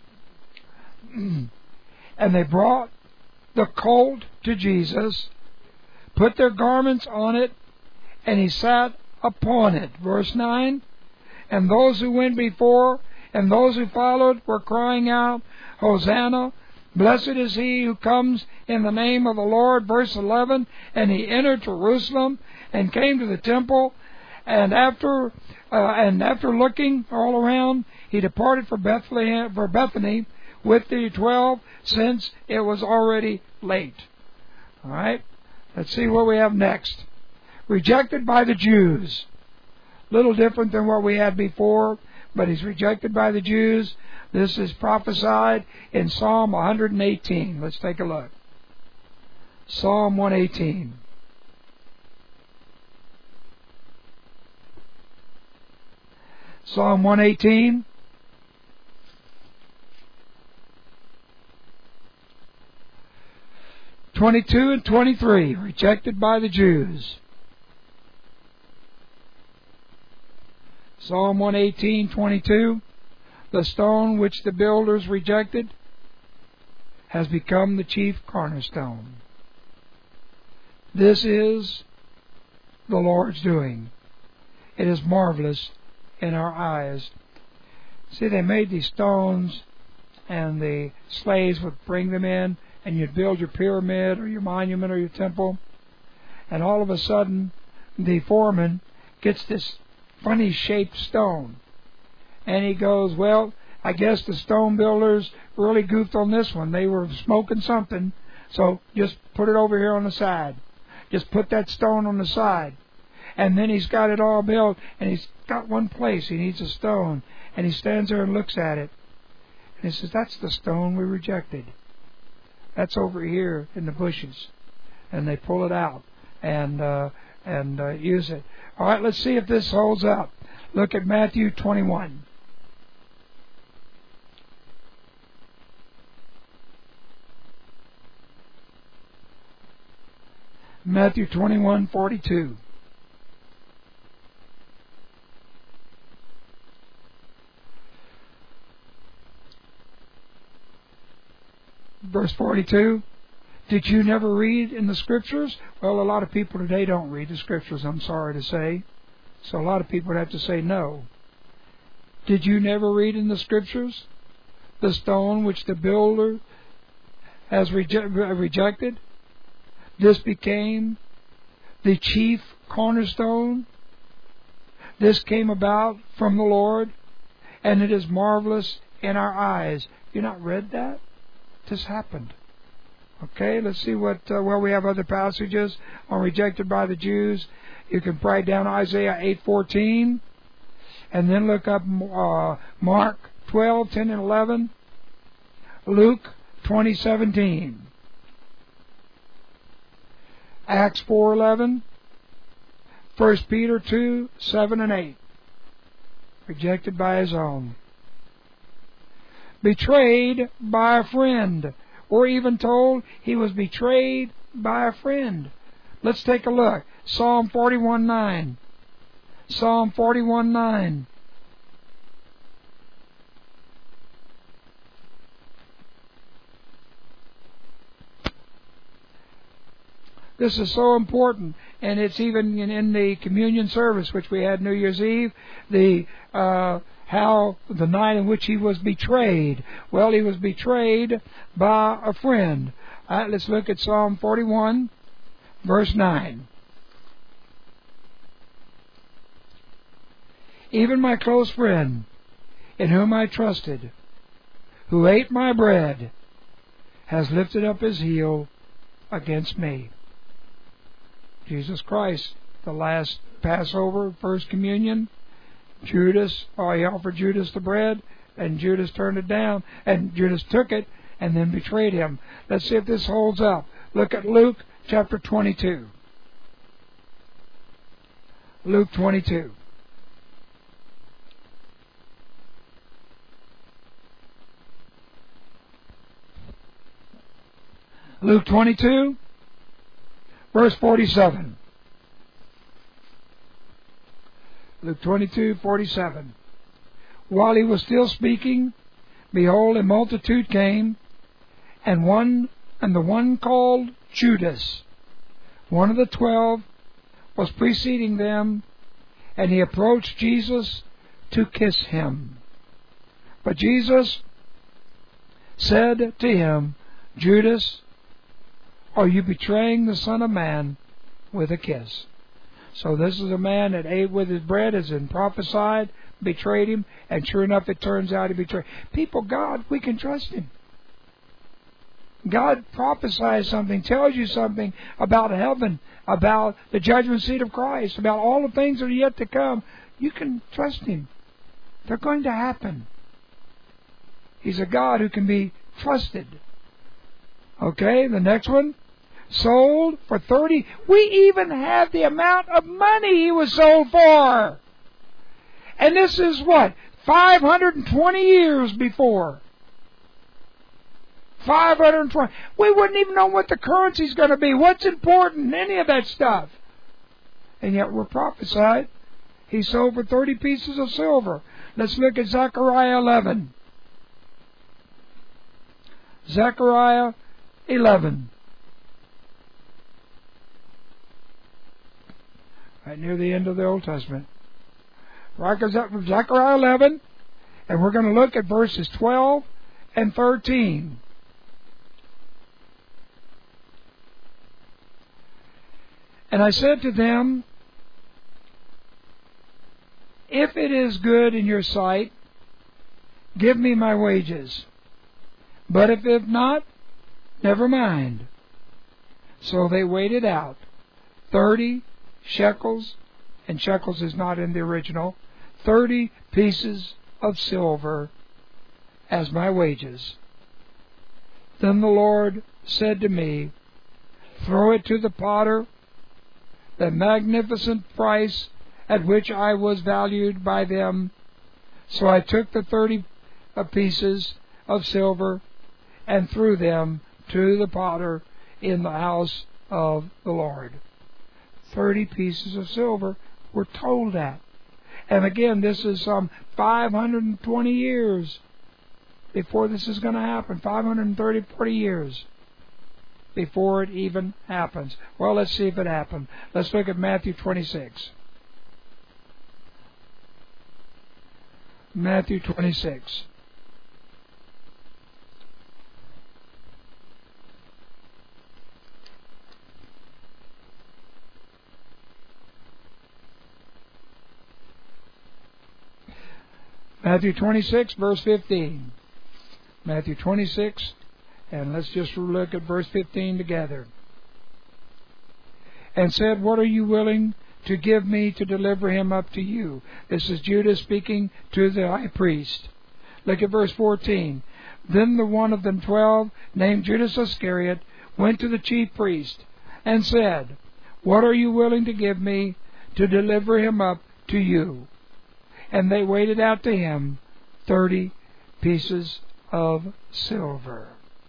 And they brought the colt to Jesus, put their garments on it, and he sat upon it. Verse 9. And those who went before and those who followed were crying out, Hosanna! Blessed is he who comes in the name of the Lord. Verse 11. And he entered Jerusalem and came to the temple, and after looking all around, he departed for Bethany with the 12, since it was already late. All right. Let's see what we have next. Rejected by the Jews. Little different than what we had before, but he's rejected by the Jews. This is prophesied in Psalm 118. Let's take a look. Psalm 118. Psalm 118. (22 and 23). Rejected by the Jews. Psalm 118:22. The stone which the builders rejected has become the chief cornerstone. This is the Lord's doing. It is marvelous in our eyes. See, they made these stones, and the slaves would bring them in, and you'd build your pyramid or your monument or your temple, and all of a sudden the foreman gets this funny shaped stone, and he goes, well, I guess the stone builders really goofed on this one. They were smoking something, so just put it over here on the side. Just put that stone on the side. And then he's got it all built, and he's got one place he needs a stone, and he stands there and looks at it, and he says, that's the stone we rejected. That's over here in the bushes. And they pull it out and use it. All right, let's see if this holds up. Look at Matthew 21. Matthew 21:42. Verse 42. Did you never read in the Scriptures? Well, a lot of people today don't read the Scriptures, I'm sorry to say. So a lot of people would have to say no. Did you never read in the Scriptures? The stone which the builder has rejected, this became the chief cornerstone. This came about from the Lord, and it is marvelous in our eyes. You not read that? This happened. Okay, let's see what well, we have other passages on rejected by the Jews. You can write down Isaiah 8:14, and then look up Mark 12:10 and 11, Luke 20:17, Acts 4:11, 1 Peter 2, 7 and 8. Rejected by his own. Betrayed by a friend. We're even told he was betrayed by a friend. Let's take a look. Psalm 41:9. Psalm 41:9. This is so important, and it's even in the communion service which we had New Year's Eve, how the night in which he was betrayed. Well, he was betrayed by a friend. Let's look at Psalm 41, verse 9. Even my close friend, in whom I trusted, who ate my bread, has lifted up his heel against me. Jesus Christ, the last Passover, First Communion, Judas, he offered Judas the bread, and Judas turned it down, and Judas took it, and then betrayed him. Let's see if this holds up. Look at Luke chapter 22. Luke 22. Luke 22, verse 47. Luke 22:47. While he was still speaking, behold, a multitude came, and the one called Judas, one of the 12, was preceding them, and he approached Jesus to kiss him. But Jesus said to him, Judas, are you betraying the Son of Man with a kiss? So this is a man that ate with his bread, as in prophesied, betrayed him, and sure enough it turns out he betrayed. People, God, we can trust him. God prophesies something, tells you something about heaven, about the judgment seat of Christ, about all the things that are yet to come. You can trust him. They're going to happen. He's a God who can be trusted. Okay, the next one. Sold for 30. We even have the amount of money he was sold for. And this is what? 520 years before. 520. We wouldn't even know what the currency's going to be. What's important? Any of that stuff. And yet we're prophesied. He sold for 30 pieces of silver. Let's look at Zechariah 11. Zechariah 11. Right near the end of the Old Testament. Zechariah 11, and we're going to look at verses 12 and 13. And I said to them, if it is good in your sight, give me my wages. But if not, never mind. So they weighed it out, 30 shekels, and shekels is not in the original, 30 pieces of silver as my wages. Then the Lord said to me, throw it to the potter, the magnificent price at which I was valued by them. So I took the 30 pieces of silver and threw them to the potter in the house of the Lord. 30 pieces of silver, we're told that. And again, this is some 520 years before this is going to happen. 530, 40 years before it even happens. Well, let's see if it happened. Let's look at Matthew 26. Matthew 26. Matthew 26, verse 15. Matthew 26, and let's just look at verse 15 together. And said, what are you willing to give me to deliver him up to you? This is Judas speaking to the high priest. Look at verse 14. Then the one of the 12, named Judas Iscariot, went to the chief priest and said, what are you willing to give me to deliver him up to you. And they weighed out to him 30 pieces of silver.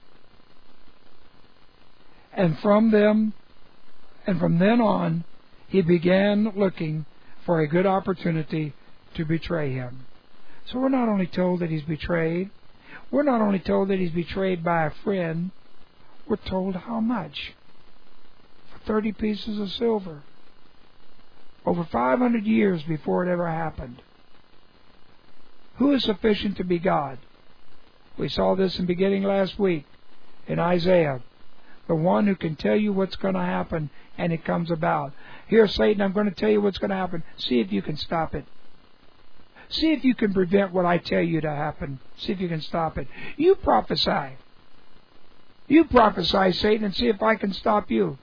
And from then on, he began looking for a good opportunity to betray him. So we're not only told that he's betrayed, we're not only told that he's betrayed by a friend, we're told how much. For 30 pieces of silver. Over 500 years before it ever happened. Who is sufficient to be God? We saw this in beginning last week in Isaiah. The one who can tell you what's going to happen, and it comes about. Here, Satan, I'm going to tell you what's going to happen. See if you can stop it. See if you can prevent what I tell you to happen. See if you can stop it. You prophesy. You prophesy, Satan, and see if I can stop you.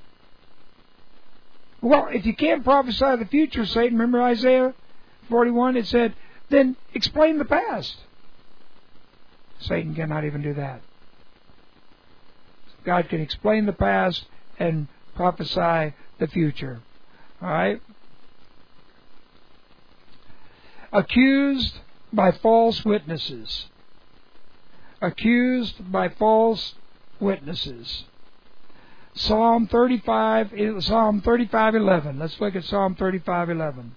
Well, if you can't prophesy the future, Satan, remember Isaiah 41? It said, then explain the past. Satan cannot even do that. God can explain the past and prophesy the future. All right? Accused by false witnesses. Accused by false witnesses. Psalm 35:11. Let's look at Psalm 35:11.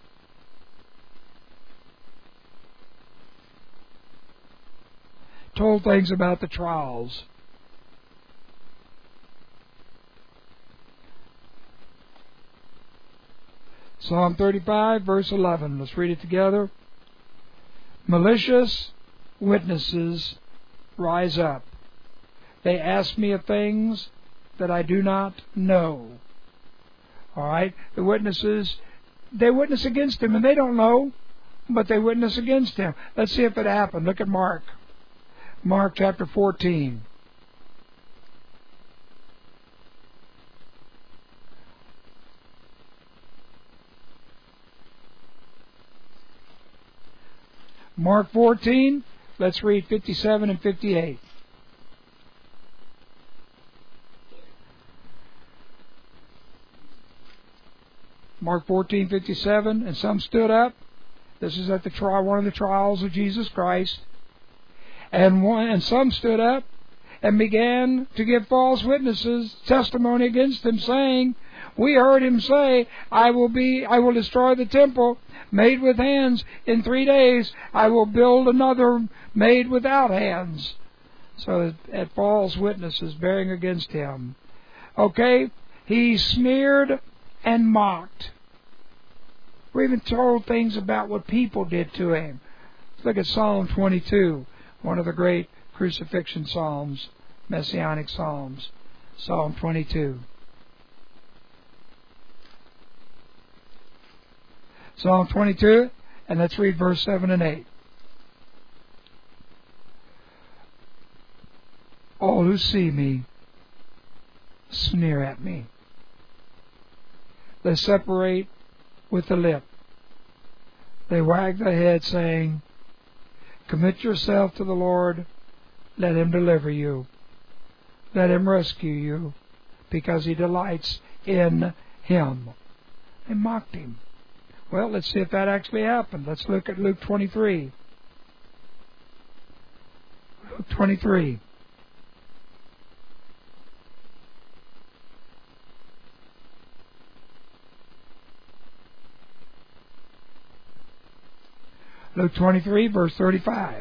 Told things about the trials. Psalm 35, verse 11. Let's read it together. Malicious witnesses rise up. They ask me of things that I do not know. All right? The witnesses, they witness against him, and they don't know, but they witness against him. Let's see if it happened. Look at Mark. Mark chapter 14. Mark 14, let's read 57 and 58. Mark 14:57, and some stood up. This is at the one of the trials of Jesus Christ. And some stood up and began to give false witnesses testimony against him, saying, we heard him say, I will destroy the temple made with hands. In 3 days I will build another made without hands. So at false witnesses bearing against him. Okay? He sneered and mocked. We're even told things about what people did to him. Let's look at Psalm 22, one of the great crucifixion psalms, messianic psalms. Psalm 22. Psalm 22, and let's read verse 7 and 8. All who see me sneer at me. They separate with the lip. They wag their head, saying, commit yourself to the Lord. Let Him deliver you. Let Him rescue you, because He delights in Him. They mocked Him. Well, let's see if that actually happened. Let's look at Luke 23. Luke 23. Luke 23, verse 35.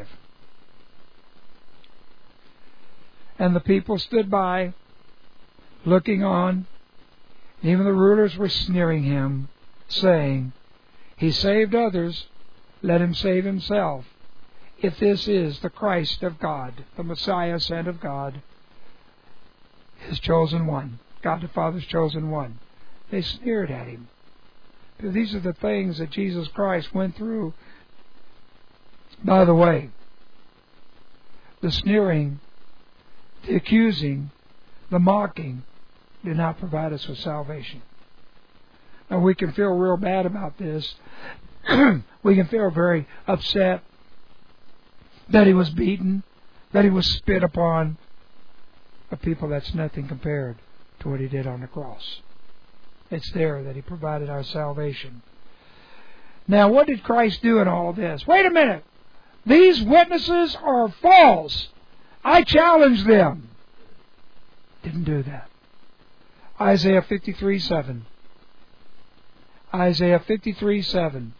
And the people stood by, looking on. Even the rulers were sneering him, saying, He saved others, let him save himself, if this is the Christ of God, the Messiah sent of God, His chosen one, God the Father's chosen one. They sneered at Him. Because these are the things that Jesus Christ went through. By the way, the sneering, the accusing, the mocking do not provide us with salvation. Now we can feel real bad about this. We can feel very upset that He was beaten, that He was spit upon. But people, that's nothing compared to what He did on the cross. It's there that He provided our salvation. Now, what did Christ do in all this? Wait a minute. These witnesses are false. I challenge them. Didn't do that. Isaiah 53:7. Isaiah 53:7.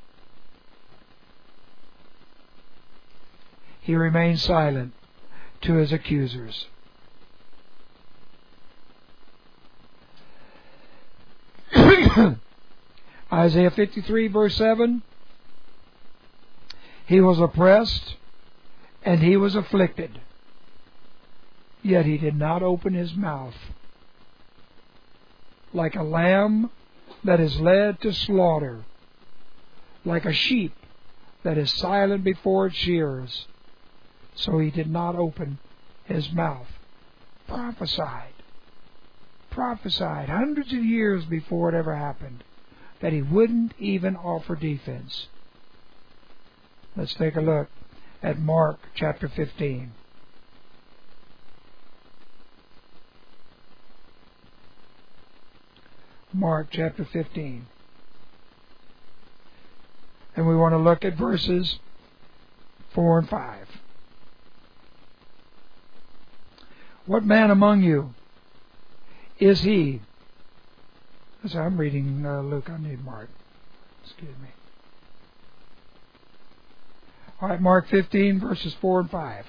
He remained silent to His accusers. Isaiah 53 verse 7. He was oppressed and He was afflicted, yet He did not open His mouth. Like a lamb that is led to slaughter, like a sheep that is silent before its shearers, so He did not open His mouth. Prophesied hundreds of years before it ever happened that He wouldn't even offer defense. Let's take a look at Mark chapter 15. Mark chapter 15. And we want to look at verses 4 and 5. What man among you is he? So I'm reading Luke. I need Mark. Excuse me. All right, Mark 15, verses 4 and 5.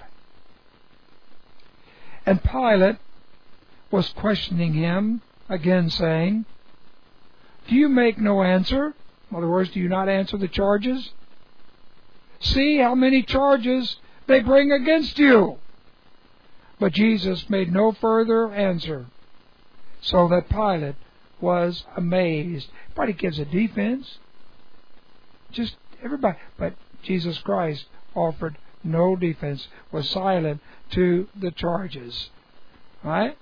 And Pilate was questioning Him again, saying, do you make no answer? In other words, do you not answer the charges? See how many charges they bring against you. But Jesus made no further answer, so that Pilate was amazed. Everybody gives a defense. Just everybody. But Jesus Christ offered no defense, was silent to the charges. Right?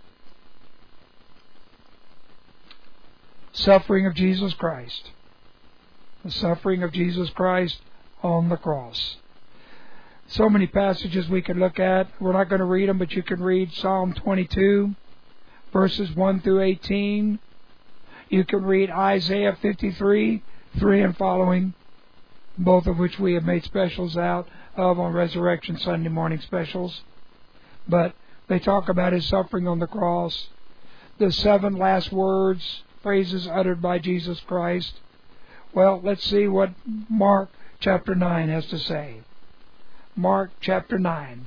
Suffering of Jesus Christ. The suffering of Jesus Christ on the cross. So many passages we could look at. We're not going to read them, but you can read Psalm 22, verses 1 through 18. You can read Isaiah 53, 3 and following, both of which we have made specials out of on Resurrection Sunday morning specials. But they talk about His suffering on the cross, the 7 last words, phrases uttered by Jesus Christ. Well, let's see what Mark chapter 9 has to say. Mark chapter 9.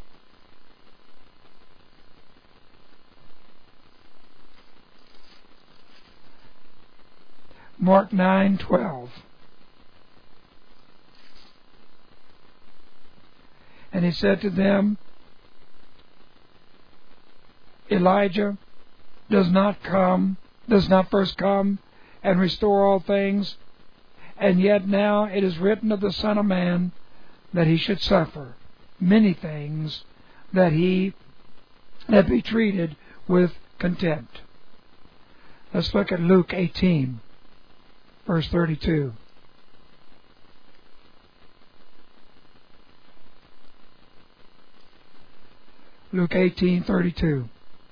Mark 9:12. And He said to them, Elijah does not first come and restore all things, and yet now it is written of the Son of Man that He should suffer many things, that be treated with contempt. Let's look at Luke 18, verse 32. Luke 18:32.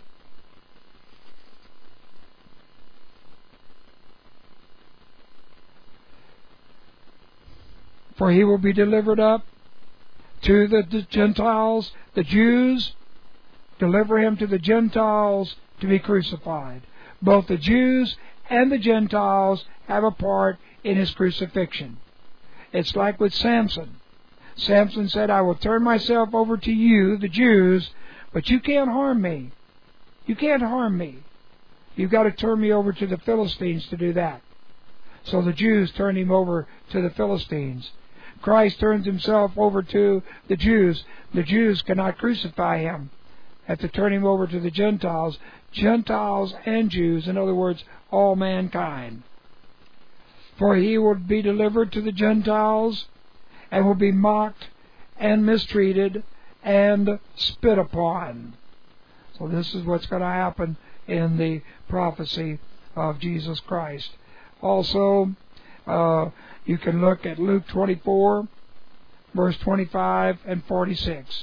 For He will be delivered up to the Gentiles, the Jews, deliver Him to the Gentiles to be crucified. Both the Jews and the Gentiles have a part in His crucifixion. It's like with Samson. Samson said, I will turn myself over to you, the Jews, but you can't harm me. You can't harm me. You've got to turn me over to the Philistines to do that. So the Jews turned Him over to the Philistines. Christ turns Himself over to the Jews. The Jews cannot crucify Him. Have to turn Him over to the Gentiles. Gentiles and Jews, in other words, all mankind. For He will be delivered to the Gentiles and will be mocked and mistreated and spit upon. So this is what's going to happen in the prophecy of Jesus Christ. Also, you can look at Luke 24, verse 25 and 46.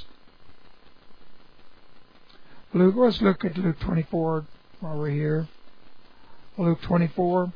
Let's look at Luke 24 while we're here. Luke 24.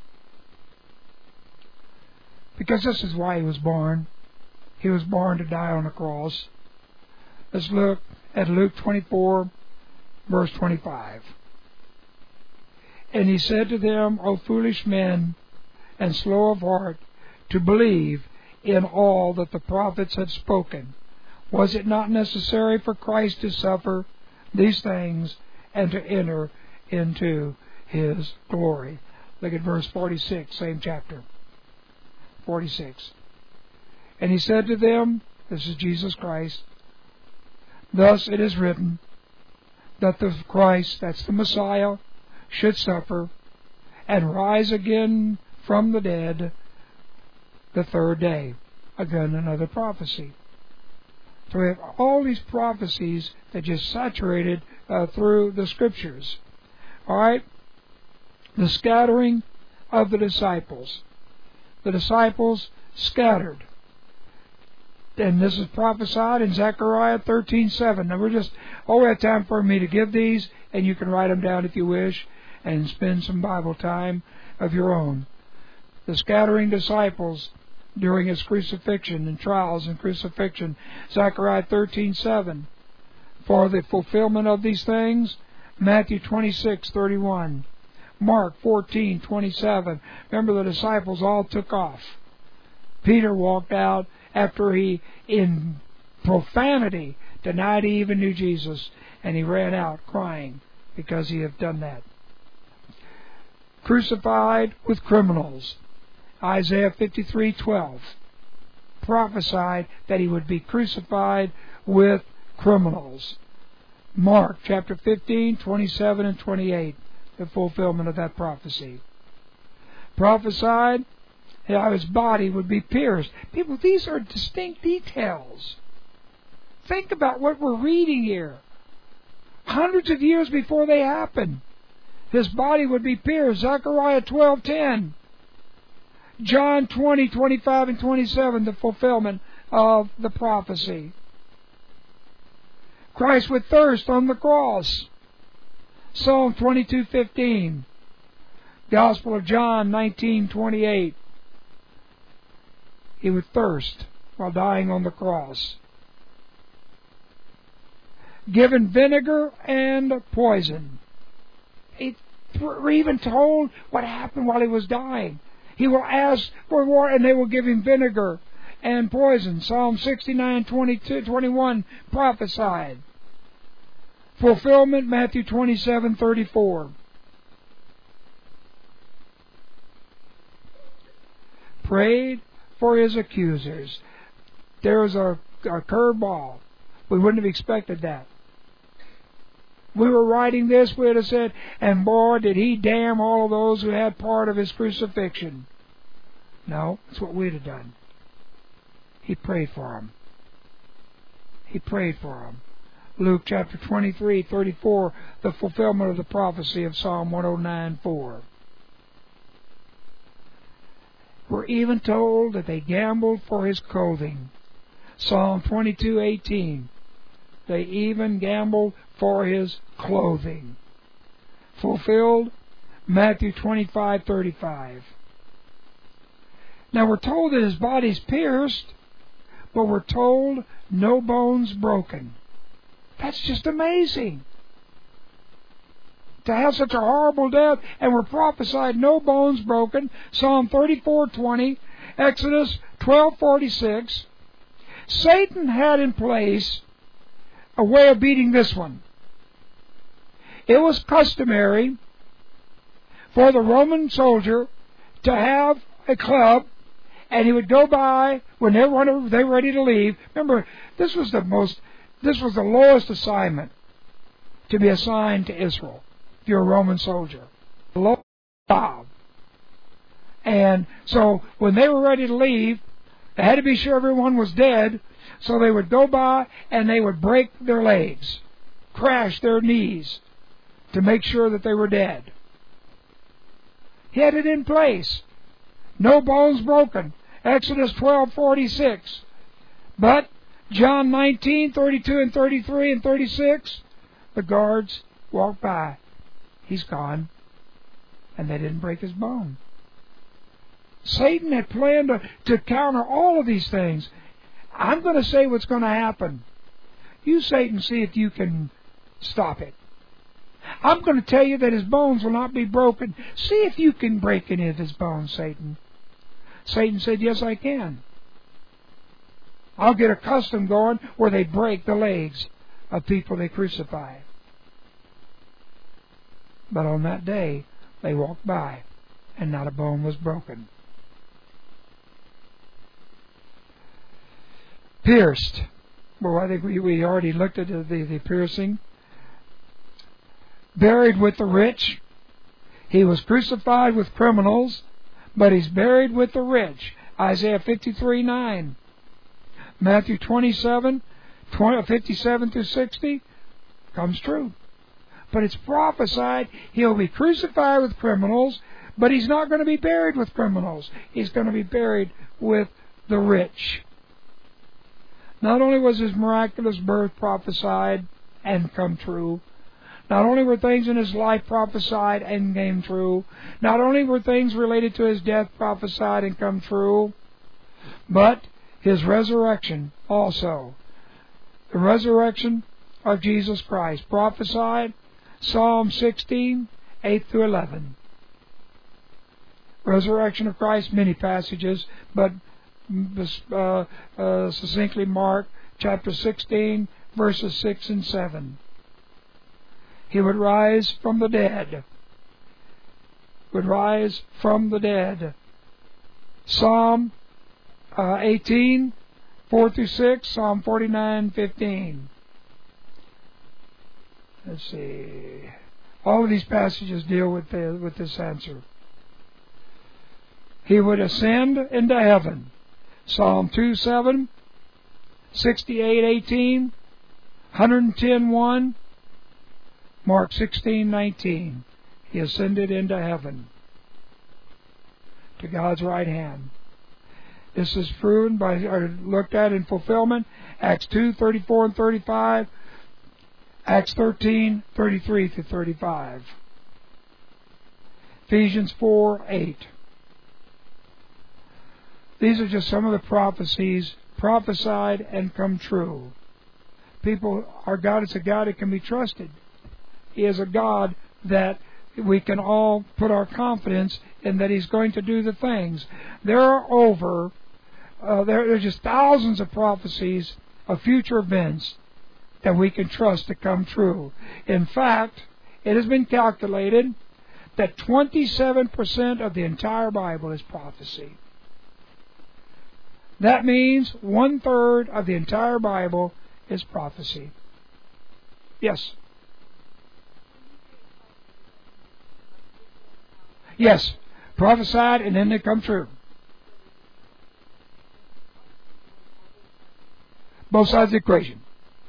Because this is why He was born. He was born to die on the cross. Let's look at Luke 24, verse 25. And He said to them, O foolish men, and slow of heart, to believe in all that the prophets had spoken. Was it not necessary for Christ to suffer these things and to enter into His glory? Look at verse 46, same chapter. 46. And He said to them, this is Jesus Christ, thus it is written, that the Christ, that's the Messiah, should suffer and rise again from the dead the third day. Again, another prophecy. So we have all these prophecies that just saturated through the Scriptures. All right? The scattering of the disciples. The disciples scattered. And this is prophesied in Zechariah 13:7. Now we have time for me to give these, and you can write them down if you wish, and spend some Bible time of your own. The scattering disciples during His crucifixion and trials and crucifixion. Zechariah 13:7. For the fulfillment of these things, Matthew 26:31. Mark 14:27. Remember, the disciples all took off. Peter walked out after he, in profanity, denied he even knew Jesus, and he ran out crying because he had done that. Crucified with criminals. Isaiah 53:12 prophesied that He would be crucified with criminals. Mark chapter 15:27 and 28, the fulfillment of that prophecy. Prophesied how His body would be pierced. People, these are distinct details. Think about what we're reading here. Hundreds of years before they happened, His body would be pierced. Zechariah 12:10. John 20:25 and 27, the fulfillment of the prophecy. Christ would thirst on the cross. Psalm 22:15. Gospel of John 19:28. He would thirst while dying on the cross. Given vinegar and poison. We're even told what happened while He was dying. He will ask for water, and they will give Him vinegar and poison. Psalm 69:21 prophesied. Fulfillment, Matthew 27:34. Prayed for His accusers. There was a curveball. We wouldn't have expected that. We were writing this, we would have said, and boy, did He damn all of those who had part of His crucifixion. No, that's what we'd have done. He prayed for them. He prayed for them. Luke chapter 23:34, the fulfillment of the prophecy of Psalm 109:4. We're even told that they gambled for His clothing. Psalm 22:18. They even gambled for His clothing. Fulfilled, Matthew 25:35. Now we're told that His body's pierced, but we're told no bones broken. That's just amazing. To have such a horrible death, and we're prophesied no bones broken. Psalm 34:20, Exodus 12:46. Satan had in place a way of beating this one. It was customary for the Roman soldier to have a club, and he would go by when they were ready to leave. Remember, this was the lowest assignment to be assigned to Israel. If you're a Roman soldier, the lowest job. And so when they were ready to leave, they had to be sure everyone was dead. So they would go by and they would break their legs, crash their knees to make sure that they were dead. He had it in place. No bones broken. Exodus 12:46. But John 19:32 and 33 and 36, the guards walked by. He's gone. and they didn't break his bone. Satan had planned to counter all of these things. I'm going to say what's going to happen. You, Satan, see if you can stop it. I'm going to tell you that his bones will not be broken. See if you can break any of his bones, Satan. Satan said, yes, I can. I'll get a custom going where they break the legs of people they crucify. But on that day, they walked by, and not a bone was broken. Pierced. Well, I think we already looked at the piercing. Buried with the rich. He was crucified with criminals, but he's buried with the rich. Isaiah 53:9. Matthew 57 through 60 comes true. But it's prophesied he'll be crucified with criminals, but he's not going to be buried with criminals. He's going to be buried with the rich. Not only was his miraculous birth prophesied and come true, not only were things in his life prophesied and came true, not only were things related to his death prophesied and come true, but his resurrection also. The resurrection of Jesus Christ, prophesied, Psalm 16, 8 through 11. Resurrection of Christ, many passages, but succinctly marked chapter 16, verses 6 and 7. He would rise from the dead. Would rise from the dead. Psalm 18, 4 through 6, Psalm 49, 15. Let's see. All of these passages deal with this answer. He would ascend into heaven. Psalm 2:7, 68:18, 110:1, Mark 16:19. He ascended into heaven to God's right hand. This is proven looked at in fulfillment. Acts 2:34 and 35, Acts 13:33 through 35, Ephesians 4:8. These are just some of the prophecies prophesied and come true. Our God is a God that can be trusted. He is a God that we can all put our confidence in, that He's going to do the things. There are there's just thousands of prophecies of future events that we can trust to come true. In fact, it has been calculated that 27% of the entire Bible is prophecy. That means 1/3 of the entire Bible is prophecy. Yes. Yes. Prophesied and then they come true. Both sides of the equation.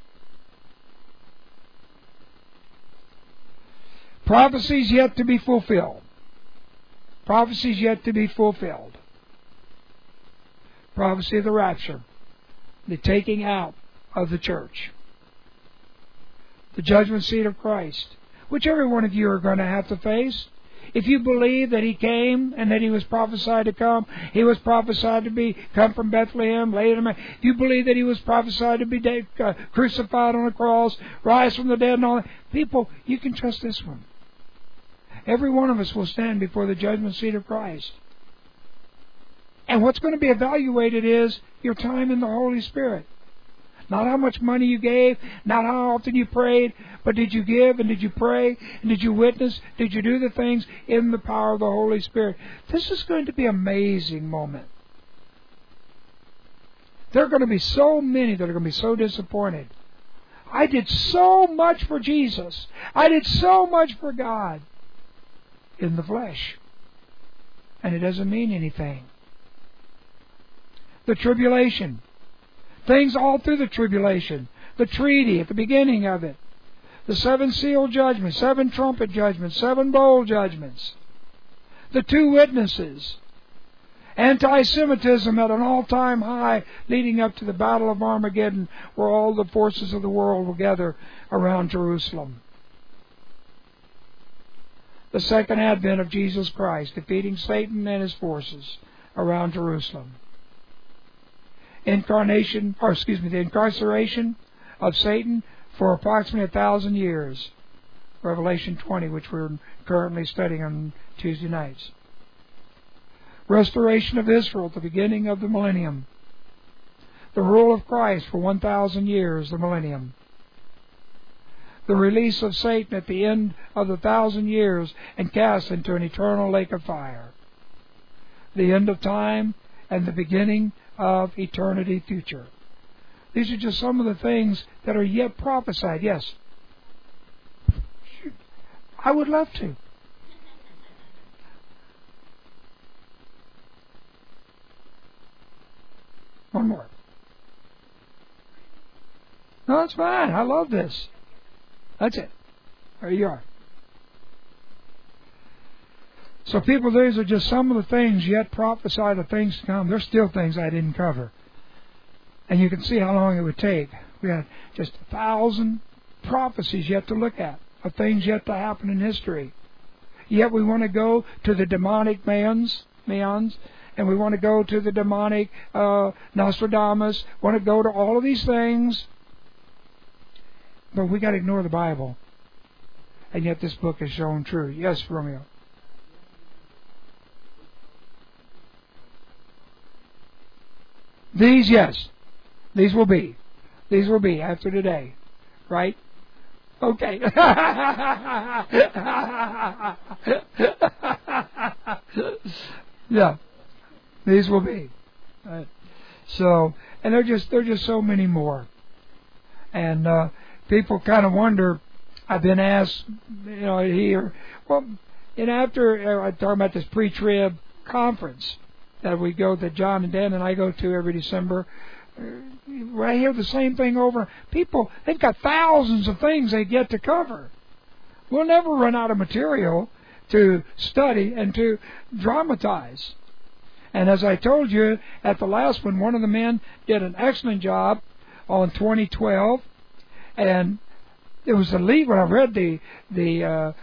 Prophecies yet to be fulfilled. Prophecies yet to be fulfilled. Prophecy of the rapture, the taking out of the church, the judgment seat of Christ, which every one of you are going to have to face. If you believe that He came and that He was prophesied to come, He was prophesied to come from Bethlehem, if you believe that He was prophesied to be crucified on a cross, rise from the dead and all that, people, you can trust this one. Every one of us will stand before the judgment seat of Christ. And what's going to be evaluated is your time in the Holy Spirit. Not how much money you gave, not how often you prayed, but did you give and did you pray and did you witness? Did you do the things in the power of the Holy Spirit? This is going to be an amazing moment. There are going to be so many that are going to be so disappointed. I did so much for Jesus. I did so much for God in the flesh. And it doesn't mean anything. The tribulation. Things all through the tribulation. The treaty at the beginning of it. The 7 seal judgments, 7 trumpet judgments, 7 bowl judgments. The 2 witnesses. Anti-Semitism at an all-time high leading up to the Battle of Armageddon, where all the forces of the world will gather around Jerusalem. the second advent of Jesus Christ, defeating Satan and his forces around Jerusalem. The incarceration of Satan for approximately 1,000 years. Revelation 20, which we're currently studying on Tuesday nights. Restoration of Israel at the beginning of the millennium. The rule of Christ for 1,000 years, the millennium. The release of Satan at the end of the 1,000 years and cast into an eternal lake of fire. The end of time and the beginning of eternity future. These are just some of the things that are yet prophesied. Yes? I would love to. One more. No, that's fine. I love this. That's it. There you are. So people, these are just some of the things yet prophesied of things to come. There's still things I didn't cover. And you can see how long it would take. We had just 1,000 prophecies yet to look at, of things yet to happen in history. Yet we want to go to the demonic meons, and we want to go to the demonic Nostradamus, want to go to all of these things. But we got to ignore the Bible. And yet this book is shown true. Yes, Romeo. These, yes. These will be. These will be after today. Right? Okay. Yeah. These will be. Right. So, and there are just so many more. And people kind of wonder, I've been asked, here, well, and after I'm talking about this pre-trib conference that we go, that John and Dan and I go to every December, I hear the same thing over. People, they've got thousands of things they get to cover. We'll never run out of material to study and to dramatize. And as I told you at the last one of the men did an excellent job on 2012, and it was the lead when I read the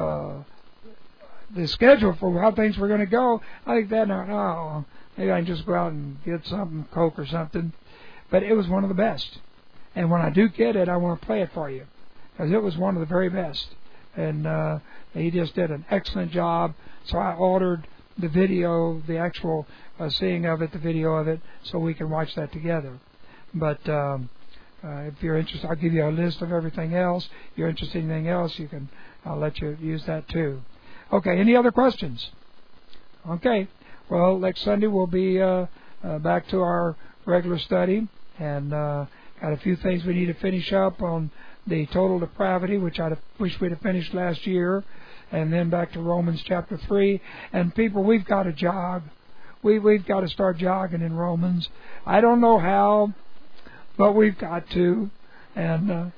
schedule for how things were going to go. I think that maybe I can just go out and get something, Coke or something. But it was one of the best. And when I do get it, I want to play it for you, because it was one of the very best. And he just did an excellent job. So I ordered the video, the actual seeing of it, the video of it, so we can watch that together. But if you're interested, I'll give you a list of everything else. If you're interested in anything else, I'll let you use that too. Okay, any other questions? Okay, well, next Sunday we'll be back to our regular study, and got a few things we need to finish up on the total depravity, which I wish we'd have finished last year, and then back to Romans chapter 3. And people, we've got to jog. We've got to start jogging in Romans. I don't know how, but we've got to. And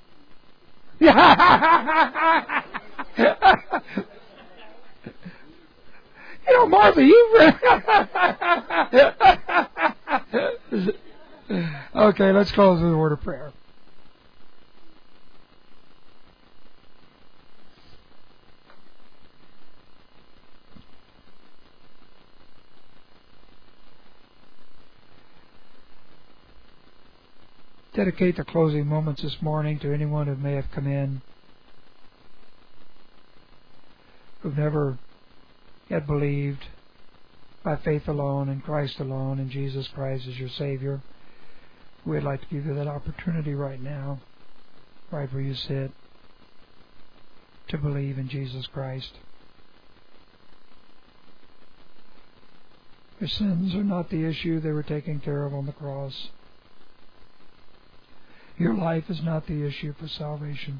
Martha, Okay, let's close with a word of prayer. Dedicate the closing moments this morning to anyone who may have come in, who've never yet believed by faith alone, in Christ alone, in Jesus Christ as your Savior. We'd like to give you that opportunity right now, right where you sit, to believe in Jesus Christ. Your sins are not the issue. They were taken care of on the cross. Your life is not the issue for salvation.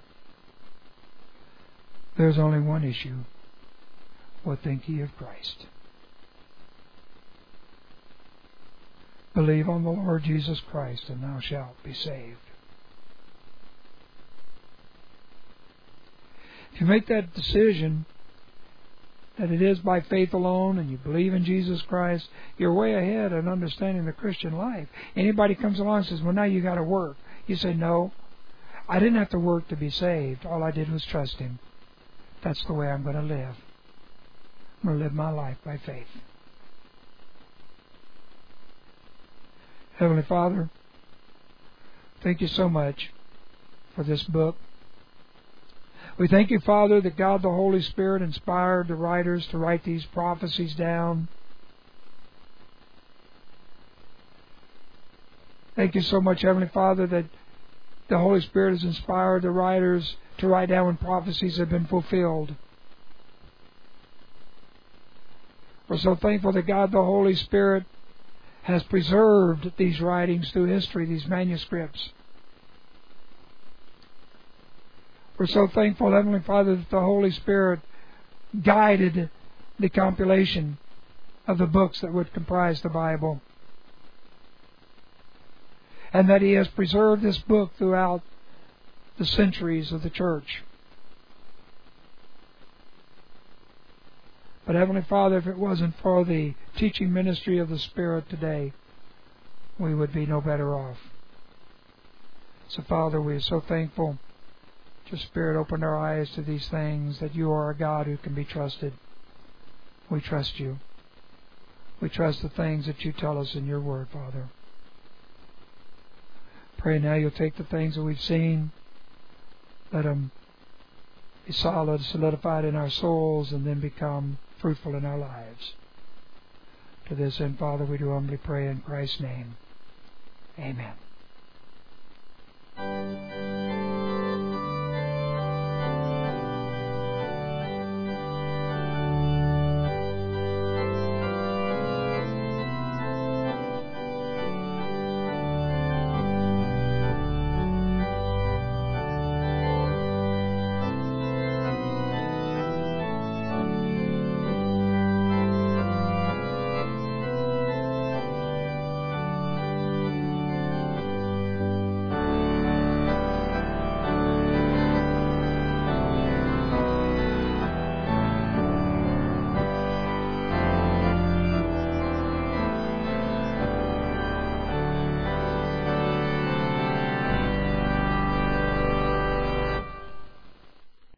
There's only one issue. What think ye of Christ? Believe on the Lord Jesus Christ, and thou shalt be saved. If you make that decision that it is by faith alone, and you believe in Jesus Christ, you're way ahead in understanding the Christian life. Anybody comes along and says, well, now you got to work. You say, no, I didn't have to work to be saved. All I did was trust Him. That's the way I'm going to live. I'm going to live my life by faith. Heavenly Father, thank you so much for this book. We thank you, Father, that God the Holy Spirit inspired the writers to write these prophecies down. Thank you so much, Heavenly Father, that the Holy Spirit has inspired the writers to write down when prophecies have been fulfilled. We're so thankful that God the Holy Spirit has preserved these writings through history, these manuscripts. We're so thankful, Heavenly Father, that the Holy Spirit guided the compilation of the books that would comprise the Bible, and that He has preserved this book throughout the centuries of the church. But Heavenly Father, if it wasn't for the teaching ministry of the Spirit today, we would be no better off. So Father, we are so thankful that your Spirit opened our eyes to these things, that you are a God who can be trusted. We trust you. We trust the things that you tell us in your word, Father. Pray now you'll take the things that we've seen, let them be solid, solidified in our souls, and then become fruitful in our lives. To this end, Father, we do humbly pray in Christ's name. Amen.